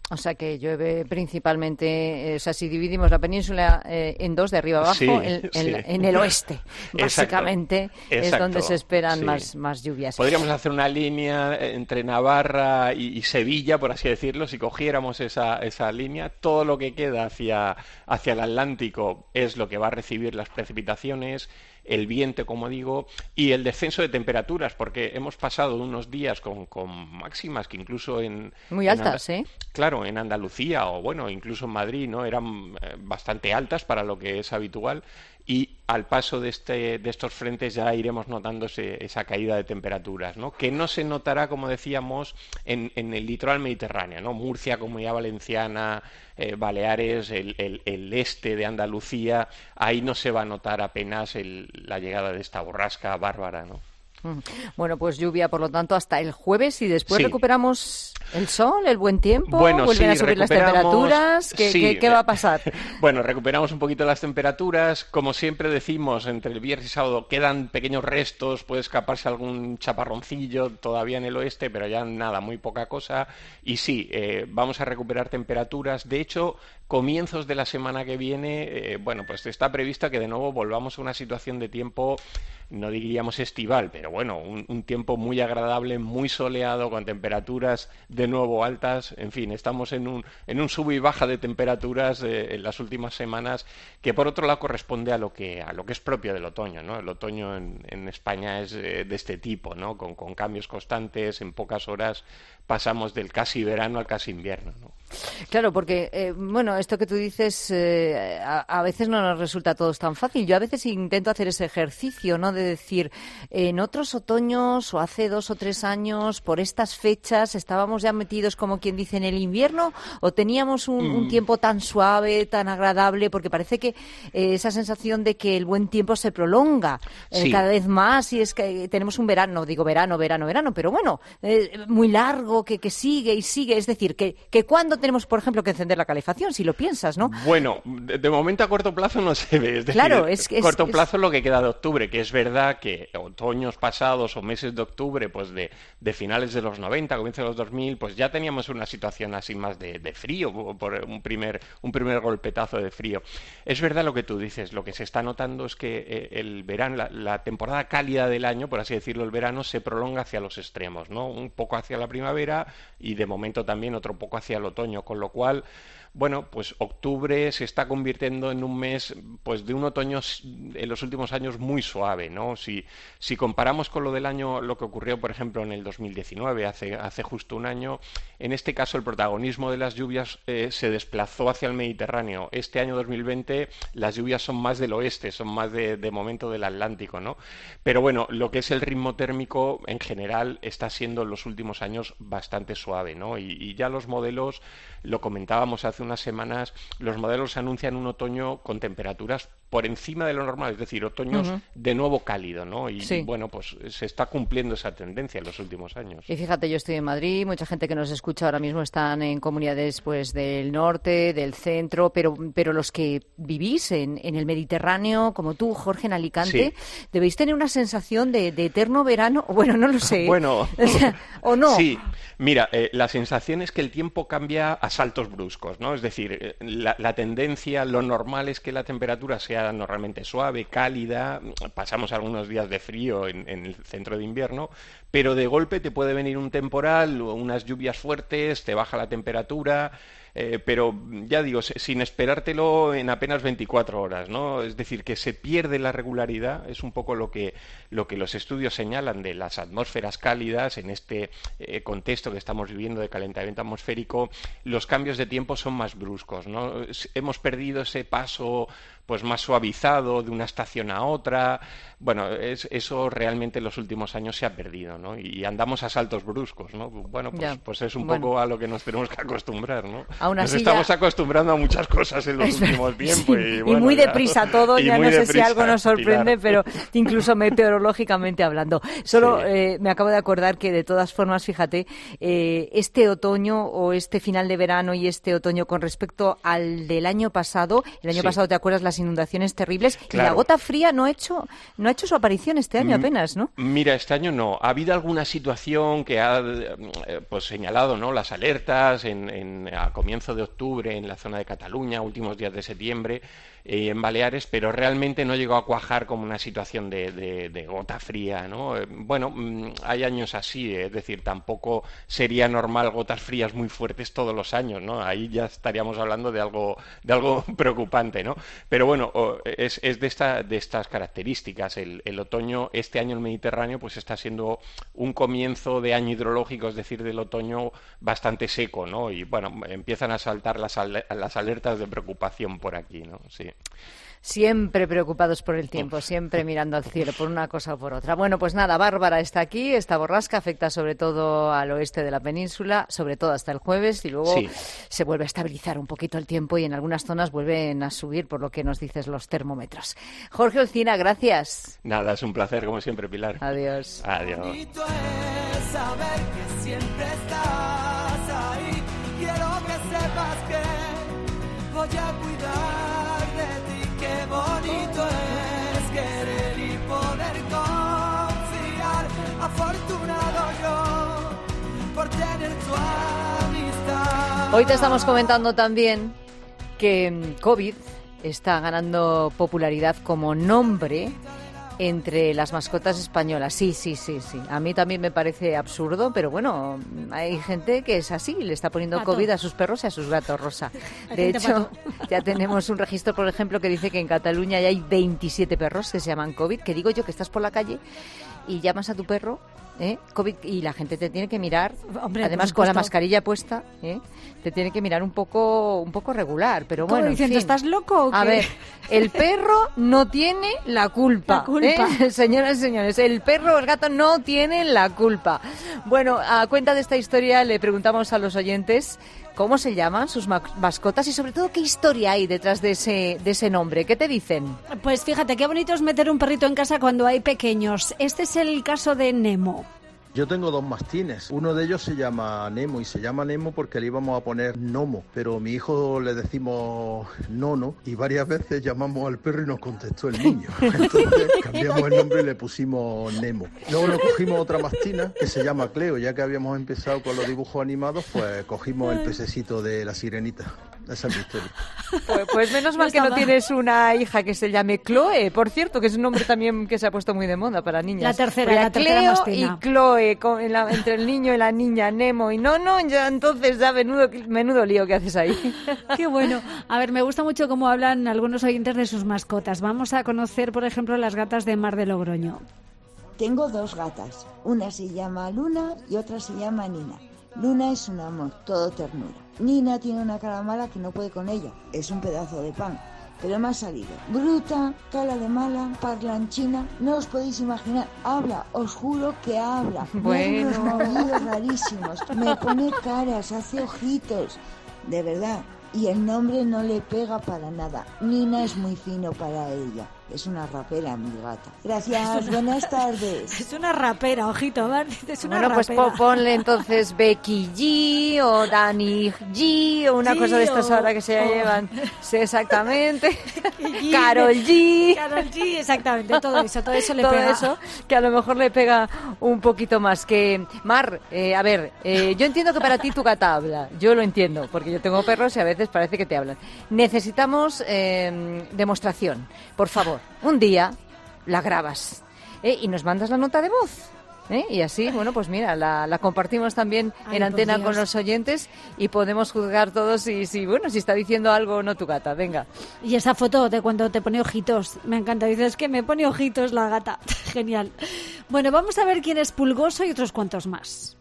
O sea que llueve principalmente, eh, o sea, si dividimos la península eh, en dos, de arriba abajo, sí, en, sí. en, en el oeste, básicamente, exacto, es exacto, donde se esperan sí. más, más lluvias. Podríamos hacer una línea entre Navarra y, y Sevilla, por así decirlo, si cogiéramos esa, esa línea, todo lo que queda hacia, hacia el Atlántico es lo que va a recibir las precipitaciones, el viento, como digo, y el descenso de temperaturas, porque hemos pasado unos días con, con máximas que incluso en... Muy en altas, Andal- ¿eh? Claro, en Andalucía o, bueno, incluso en Madrid, ¿no? Eran eh, bastante altas para lo que es habitual, y al paso de, este, de estos frentes ya iremos notando ese, esa caída de temperaturas, ¿no? Que no se notará, como decíamos, en, en el litoral mediterráneo, ¿no? Murcia, Comunidad Valenciana, eh, Baleares, el, el, el este de Andalucía, ahí no se va a notar apenas el, la llegada de esta borrasca bárbara, ¿no? Bueno, pues lluvia, por lo tanto, hasta el jueves, y después Sí. recuperamos el sol, el buen tiempo, Bueno, vuelven sí, a subir las recuperamos- temperaturas. ¿Qué, sí, qué- qué va a pasar? Bueno, recuperamos un poquito las temperaturas. Como siempre decimos, entre el viernes y sábado quedan pequeños restos, puede escaparse algún chaparroncillo todavía en el oeste, pero ya nada, muy poca cosa. Y sí, eh, vamos a recuperar temperaturas. De hecho, comienzos de la semana que viene, eh, bueno, pues está previsto que de nuevo volvamos a una situación de tiempo, no diríamos estival, pero bueno, un, un tiempo muy agradable, muy soleado, con temperaturas de nuevo altas. En fin, estamos en un, en un sub y baja de temperaturas eh, en las últimas semanas, que por otro lado corresponde a lo que, a lo que es propio del otoño, ¿no? El otoño en, en España es eh, de este tipo, ¿no? Con, con cambios constantes, en pocas horas pasamos del casi verano al casi invierno, ¿no? Claro, porque, eh, bueno, esto que tú dices, eh, a, a veces no nos resulta a todos tan fácil. Yo a veces intento hacer ese ejercicio, ¿no? De decir, en otros otoños o hace dos o tres años, por estas fechas, estábamos ya metidos, como quien dice, en el invierno, o teníamos un, Mm. un tiempo tan suave, tan agradable, porque parece que eh, esa sensación de que el buen tiempo se prolonga eh, Sí. cada vez más, y es que tenemos un verano, digo verano, verano, verano, pero bueno, eh, muy largo, que, que sigue y sigue. Es decir, que, que cuando tenemos, por ejemplo, que encender la calefacción, si lo piensas, ¿no? Bueno, de, de momento a corto plazo no se ve. Es decir, Claro, es que es- corto es- plazo lo que queda de octubre, que es verdad que otoños pasados o meses de octubre, pues de, de finales de los noventa, comienzos de los dos mil, pues ya teníamos una situación así más de, de frío, por un primer, un primer golpetazo de frío. Es verdad lo que tú dices, lo que se está notando es que eh, el verano, la, la temporada cálida del año, por así decirlo, el verano se prolonga hacia los extremos, ¿no? Un poco hacia la primavera y de momento también otro poco hacia el otoño, con lo cual, bueno, pues octubre se está convirtiendo en un mes, pues de un otoño s- en los últimos años muy suave, ¿no? Si, si comparamos con lo del año, lo que ocurrió, por ejemplo, en el dos mil diecinueve, hace, hace justo un año, en este caso el protagonismo de las lluvias eh, se desplazó hacia el Mediterráneo. Este año dos mil veinte las lluvias son más del oeste, son más de, de momento del Atlántico, ¿no? Pero bueno, lo que es el ritmo térmico en general está siendo en los últimos años bastante suave, ¿no? Y, y ya los modelos, lo comentábamos hace unas semanas, los modelos anuncian un otoño con temperaturas por encima de lo normal, es decir, otoños Ujú. de nuevo cálido, ¿no? Y Sí. bueno, pues se está cumpliendo esa tendencia en los últimos años. Y fíjate, yo estoy en Madrid, mucha gente que nos escucha ahora mismo están en comunidades pues del norte, del centro, pero, pero los que vivís en, en el Mediterráneo, como tú, Jorge, en Alicante, Sí. debéis tener una sensación de, de eterno verano. Bueno, no lo sé. Bueno, O sea, ¿o no? Sí, mira, eh, la sensación es que el tiempo cambia a saltos bruscos, ¿no? Es decir, eh, la, la tendencia, lo normal es que la temperatura sea normalmente suave, cálida, pasamos algunos días de frío en, en el centro de invierno, pero de golpe te puede venir un temporal, o unas lluvias fuertes, te baja la temperatura. Eh, pero ya digo, se- sin esperártelo en apenas veinticuatro horas, ¿no? Es decir, que se pierde la regularidad, es un poco lo que, lo que los estudios señalan de las atmósferas cálidas en este eh, contexto que estamos viviendo de calentamiento atmosférico. Los cambios de tiempo son más bruscos, ¿no? Es- Hemos perdido ese paso pues más suavizado de una estación a otra. Bueno, es, eso realmente en los últimos años se ha perdido, ¿no? Y andamos a saltos bruscos, ¿no? Bueno, pues, Ya. pues es un Bueno. poco a lo que nos tenemos que acostumbrar, ¿no? Aún Nos así estamos ya- acostumbrando a muchas cosas en los Es verdad, últimos tiempos. sí. Y, Y bueno, muy ya- deprisa todo, y ya muy no sé si deprisa, algo nos sorprende, Pilar. pero incluso meteorológicamente hablando. Solo Sí. eh, me acabo de acordar que, de todas formas, fíjate, eh, este otoño o este final de verano y este otoño con respecto al del año pasado, el año Sí. pasado, ¿te acuerdas? Las inundaciones terribles, y la Claro. gota fría no ha hecho, no ha hecho su aparición este año apenas, ¿no? Mira, este año no. Ha habido alguna situación que ha pues señalado, ¿no?, las alertas en, en, a comienzo de octubre en la zona de Cataluña, últimos días de septiembre, eh, en Baleares, pero realmente no llegó a cuajar como una situación de, de, de gota fría, ¿no? Eh, bueno, hay años así, eh, es decir, tampoco sería normal gotas frías muy fuertes todos los años, ¿no? Ahí ya estaríamos hablando de algo, de algo preocupante, ¿no? Pero bueno, es, es de, esta, de estas características. El, el otoño, este año el Mediterráneo, pues está siendo un comienzo de año hidrológico, es decir, del otoño bastante seco, ¿no? Y bueno, empiezan a saltar las, las alertas de preocupación por aquí, ¿no? Sí. Siempre preocupados por el tiempo, siempre mirando al cielo por una cosa o por otra. Bueno, pues nada, Bárbara está aquí, esta borrasca afecta sobre todo al oeste de la península, sobre todo hasta el jueves, y luego sí. se vuelve a estabilizar un poquito el tiempo y en algunas zonas vuelven a subir, por lo que nos dices los termómetros. Jorge Olcina, gracias. Nada, es un placer, como siempre, Pilar. Adiós. Adiós. Bonito es saber que siempre estás ahí. Quiero que sepas que voy a cuidar de ti. Qué bonito es querer y poder confiar. Afortunado yo por tener tu amistad. Hoy te estamos comentando también que COVID está ganando popularidad como nombre entre las mascotas españolas. Sí, sí, sí, sí. A mí también me parece absurdo, pero bueno, hay gente que es así, le está poniendo Pato. COVID a sus perros y a sus gatos, Rosa. De hecho, ya tenemos un registro, por ejemplo, que dice que en Cataluña ya hay veintisiete perros que se llaman COVID, que digo yo que estás por la calle y llamas a tu perro, ¿eh? COVID, y la gente te tiene que mirar, Hombre, además con la mascarilla puesta, ¿eh? te tiene que mirar un poco un poco regular, pero bueno, diciendo, en fin. ¿estás loco o qué? A ver, el perro no tiene la culpa, la culpa. ¿eh? Señoras y señores, el perro o el gato no tienen la culpa. Bueno, a cuenta de esta historia le preguntamos a los oyentes cómo se llaman sus mascotas y sobre todo qué historia hay detrás de ese, de ese nombre. ¿Qué te dicen? Pues fíjate, qué bonito es meter un perrito en casa cuando hay pequeños. Este es el caso de Nemo. Yo tengo dos mastines. Uno de ellos se llama Nemo y se llama Nemo porque le íbamos a poner Nomo, pero a mi hijo le decimos Nono y varias veces llamamos al perro y nos contestó el niño. Entonces cambiamos el nombre y le pusimos Nemo. Luego nos cogimos otra mastina que se llama Cleo. Ya que habíamos empezado con los dibujos animados, pues cogimos el pececito de la sirenita. Esa es mi historia. Pues, pues menos mal que no tienes una hija que se llame Chloe, por cierto, que es un nombre también que se ha puesto muy de moda para niñas. La tercera, la tercera Cleo mastina. Y Chloe, con la, entre el niño y la niña, Nemo y Nono, ya entonces ya menudo, menudo lío que haces ahí. Qué bueno. A ver, me gusta mucho cómo hablan algunos oyentes de sus mascotas. Vamos a conocer, por ejemplo, las gatas de Mar de Logroño. Tengo dos gatas. Una se llama Luna y otra se llama Nina. Luna es un amor, todo ternura. Nina tiene una cara mala que no puede con ella. Es un pedazo de pan. Pero me ha salido bruta, cara de mala, parlanchina. No os podéis imaginar. Habla, os juro que habla. Bueno. Tiene unos maullidos rarísimos. Me pone caras, hace ojitos. De verdad. Y el nombre no le pega para nada. Nina es muy fino para ella. Es una rapera, mi gata. Gracias, una, buenas tardes. Es una rapera, ojito, ¿vale? Es una bueno, rapera. Pues ponle entonces Becky G o Dani G o una G cosa de estas o, ahora que se o... llevan. Sí, exactamente. Karol G. Karol G, exactamente, todo eso, todo eso le todo pega. Eso, que a lo mejor le pega un poquito más. Que Mar, eh, a ver, eh, yo entiendo que para ti tu gata habla. Yo lo entiendo, porque yo tengo perros y a veces parece que te hablan. Necesitamos eh, demostración, por favor. Un día la grabas ¿eh? y nos mandas la nota de voz. ¿eh? Y así, bueno, pues mira, la, la compartimos también Ay, en antena con los oyentes y podemos juzgar todos si, si, bueno, si está diciendo algo o no tu gata. Venga. Y esa foto de cuando te pone ojitos, me encanta. Dices que me pone ojitos la gata. Genial. Bueno, vamos a ver quién es Pulgoso y otros cuantos más.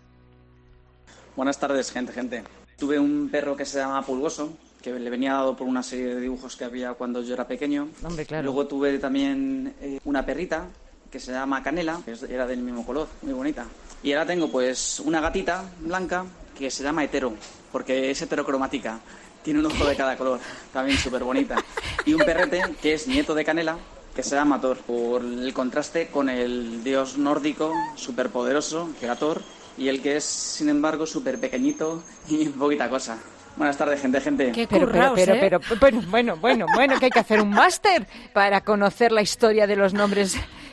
Buenas tardes, gente, gente. Tuve un perro que se llama Pulgoso, que le venía dado por una serie de dibujos que había cuando yo era pequeño. Hombre, claro. Luego tuve también eh, una perrita que se llama Canela, que era del mismo color, muy bonita. Y ahora tengo pues una gatita blanca que se llama Hetero, porque es heterocromática. Tiene un ojo de cada color, también súper bonita. Y un perrete que es nieto de Canela, que se llama Thor, por el contraste con el dios nórdico superpoderoso, que era Thor, y el que es, sin embargo, súper pequeñito y poquita cosa. Buenas tardes, gente, gente. Qué pero, curraos, pero, pero, ¿eh? pero, bueno, bueno, bueno, bueno, que hay que hacer un máster para conocer la historia de los nombres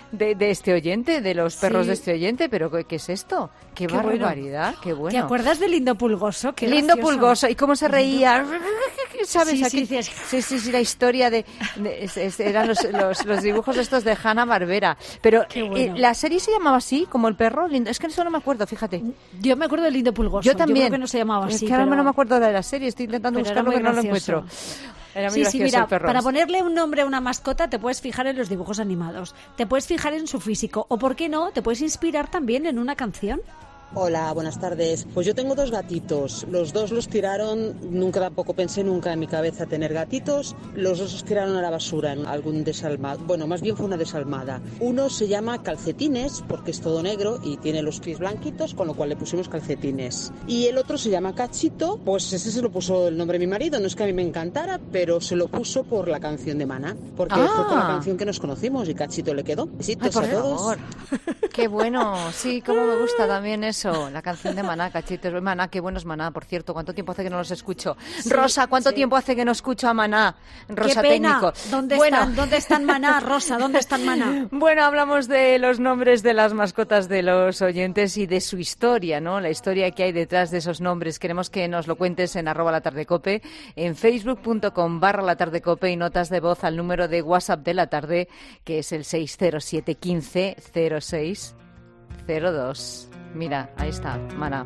de, de este oyente, de los perros Sí. de este oyente, pero ¿qué, qué es esto? ¡Qué, Qué barbaridad! bueno. ¡Qué bueno! ¿Te acuerdas de Lindo Pulgoso? Qué Lindo gracioso. Pulgoso, y cómo se reía, ¿sabes? Sí, Aquí, sí, sí, sí, sí, la historia de... de- es- es- eran los, los, los dibujos estos de Hanna-Barbera. Pero Qué bueno. eh, la serie se llamaba así, como el perro. Lindo. Es que eso no me acuerdo, fíjate. Yo me acuerdo de Lindo Pulgoso. Yo también. creo que no se llamaba Es así. que ahora pero- no me acuerdo de la serie, estoy intentando pero era buscarlo, muy pero no lo gracioso. encuentro. Era muy Sí, sí, gracioso mira, el perro. para ponerle un nombre a una mascota te puedes fijar en los dibujos animados, te puedes fijar en su físico, o por qué no, te puedes inspirar también en una canción. Hola, buenas tardes. Pues yo tengo dos gatitos. Los dos los tiraron, nunca tampoco pensé nunca en mi cabeza tener gatitos. Los dos los tiraron a la basura en algún desalmado. Bueno, más bien fue una desalmada. Uno se llama Calcetines porque es todo negro y tiene los pies blanquitos, con lo cual le pusimos Calcetines. Y el otro se llama Cachito, pues ese se lo puso el nombre de mi marido. No es que a mí me encantara, pero se lo puso por la canción de Maná. Porque Ah. fue con la canción que nos conocimos y Cachito le quedó. Besitos Ay, por a todos. favor. Qué bueno, sí, cómo me gusta también eso, la canción de Maná, cachitos. Maná, qué bueno es Maná, por cierto, ¿cuánto tiempo hace que no los escucho? Sí, Rosa, ¿cuánto sí. tiempo hace que no escucho a Maná? Rosa Qué pena. técnico. ¿Dónde Bueno. están? ¿Dónde están Maná, Rosa? ¿Dónde están Maná? Bueno, hablamos de los nombres de las mascotas de los oyentes y de su historia, ¿no? La historia que hay detrás de esos nombres. Queremos que nos lo cuentes en arroba la tarde cope, en facebook.com barra la tarde cope y notas de voz al número de WhatsApp de la tarde, que es el seis cero siete uno cinco cero seis cero dos. Mira, ahí está, Maná.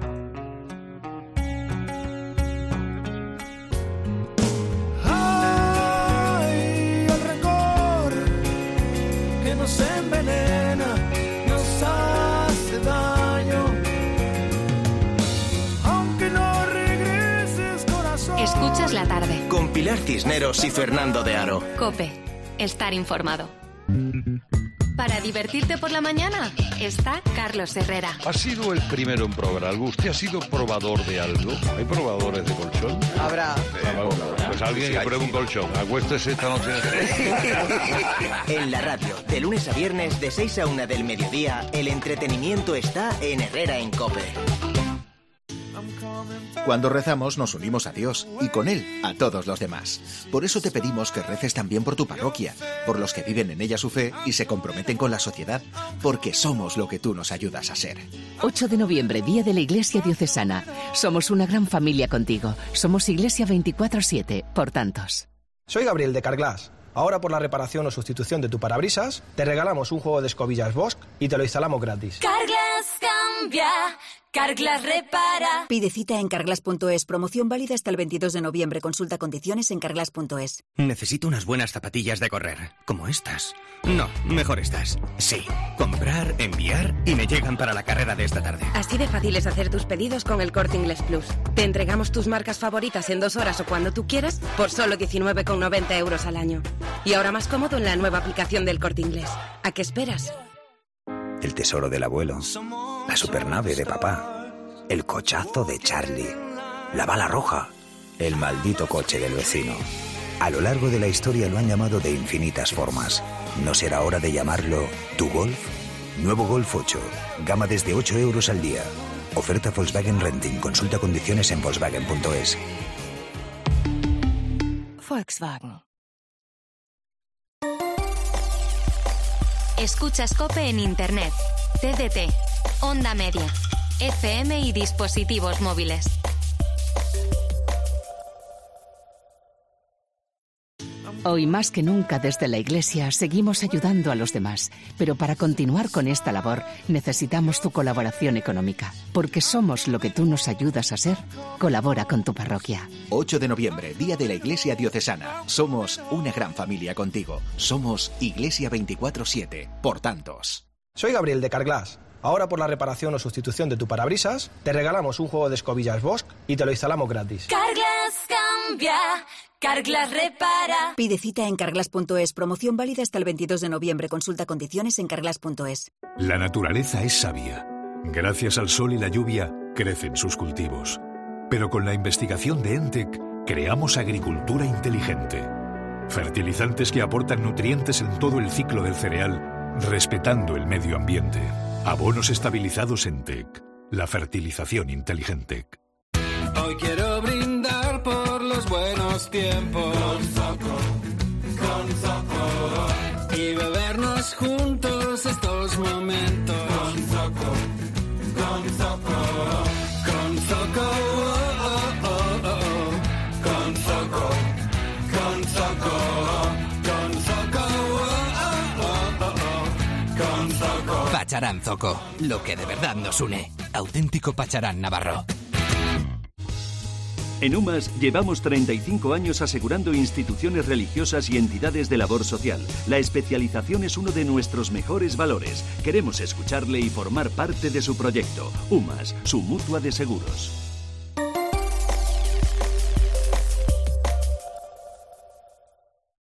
Ay, el rencor que nos envenena, nos hace daño. Aunque no regreses, corazón. Escuchas la tarde. Con Pilar Cisneros y Fernando de Aro. Cope. Estar informado. Para divertirte por la mañana está Carlos Herrera. Ha sido el primero en probar algo. ¿Usted ha sido probador de algo? ¿Hay probadores de colchón? Habrá. Pues alguien que pruebe un colchón. Acuéstese esta noche. En la radio, de lunes a viernes, de seis a una del mediodía, el entretenimiento está en Herrera en Cope. Cuando rezamos nos unimos a Dios y con Él a todos los demás. Por eso te pedimos que reces también por tu parroquia, por los que viven en ella su fe y se comprometen con la sociedad, porque somos lo que tú nos ayudas a ser. ocho de noviembre, Día de la Iglesia Diocesana. Somos una gran familia contigo. Somos Iglesia veinticuatro siete, por tantos. Soy Gabriel de Carglass. Ahora por la reparación o sustitución de tu parabrisas, te regalamos un juego de escobillas Bosch y te lo instalamos gratis. Carglass cambia, Carglass repara. Pide cita en carglass punto es. Promoción válida hasta el veintidós de noviembre. Consulta condiciones en carglass punto es. Necesito unas buenas zapatillas de correr, como estas. No, mejor estas. Sí, comprar, enviar y me llegan para la carrera de esta tarde. Así de fácil es hacer tus pedidos con el Corte Inglés Plus. Te entregamos tus marcas favoritas en dos horas o cuando tú quieras por solo diecinueve con noventa euros al año. Y ahora más cómodo en la nueva aplicación del Corte Inglés. ¿A qué esperas? El tesoro del abuelo, la supernave de papá, el cochazo de Charlie, la bala roja, el maldito coche del vecino. A lo largo de la historia lo han llamado de infinitas formas. ¿No será hora de llamarlo tu Golf? Nuevo Golf ocho, gama desde ocho euros al día. Oferta Volkswagen Renting. Consulta condiciones en volkswagen punto es. Volkswagen. Escuchas Cope en Internet, T D T, Onda Media, F M y dispositivos móviles. Hoy más que nunca desde la Iglesia seguimos ayudando a los demás, pero para continuar con esta labor necesitamos tu colaboración económica, porque somos lo que tú nos ayudas a ser. Colabora con tu parroquia. ocho de noviembre, Día de la Iglesia Diocesana. Somos una gran familia contigo. Somos Iglesia veinticuatro siete, por tantos. Soy Gabriel de Carglass. Ahora por la reparación o sustitución de tu parabrisas, te regalamos un juego de escobillas Bosch y te lo instalamos gratis. Carglass cambia, Carglass repara. Pide cita en carglass punto es. Promoción válida hasta el veintidós de noviembre. Consulta condiciones en carglass punto es. La naturaleza es sabia. Gracias al sol y la lluvia, crecen sus cultivos. Pero con la investigación de ENTEC, creamos agricultura inteligente. Fertilizantes que aportan nutrientes en todo el ciclo del cereal, respetando el medio ambiente. Abonos estabilizados ENTEC. La fertilización inteligente. Hoy quiero brindar por los buenos tiempos. Con Zoco, con Zoco. Y bebernos vivamos juntos estos momentos. Con Zoco, con Zoco, con Zoco, oh, oh, oh, oh. Con Zoco, con Zoco, con Zoco, oh, oh, oh, oh. Con Zoco. Pacharán Zoco, lo que de verdad nos une. Auténtico Pacharán navarro. En UMAS llevamos treinta y cinco años asegurando instituciones religiosas y entidades de labor social. La especialización es uno de nuestros mejores valores. Queremos escucharle y formar parte de su proyecto. UMAS, su mutua de seguros.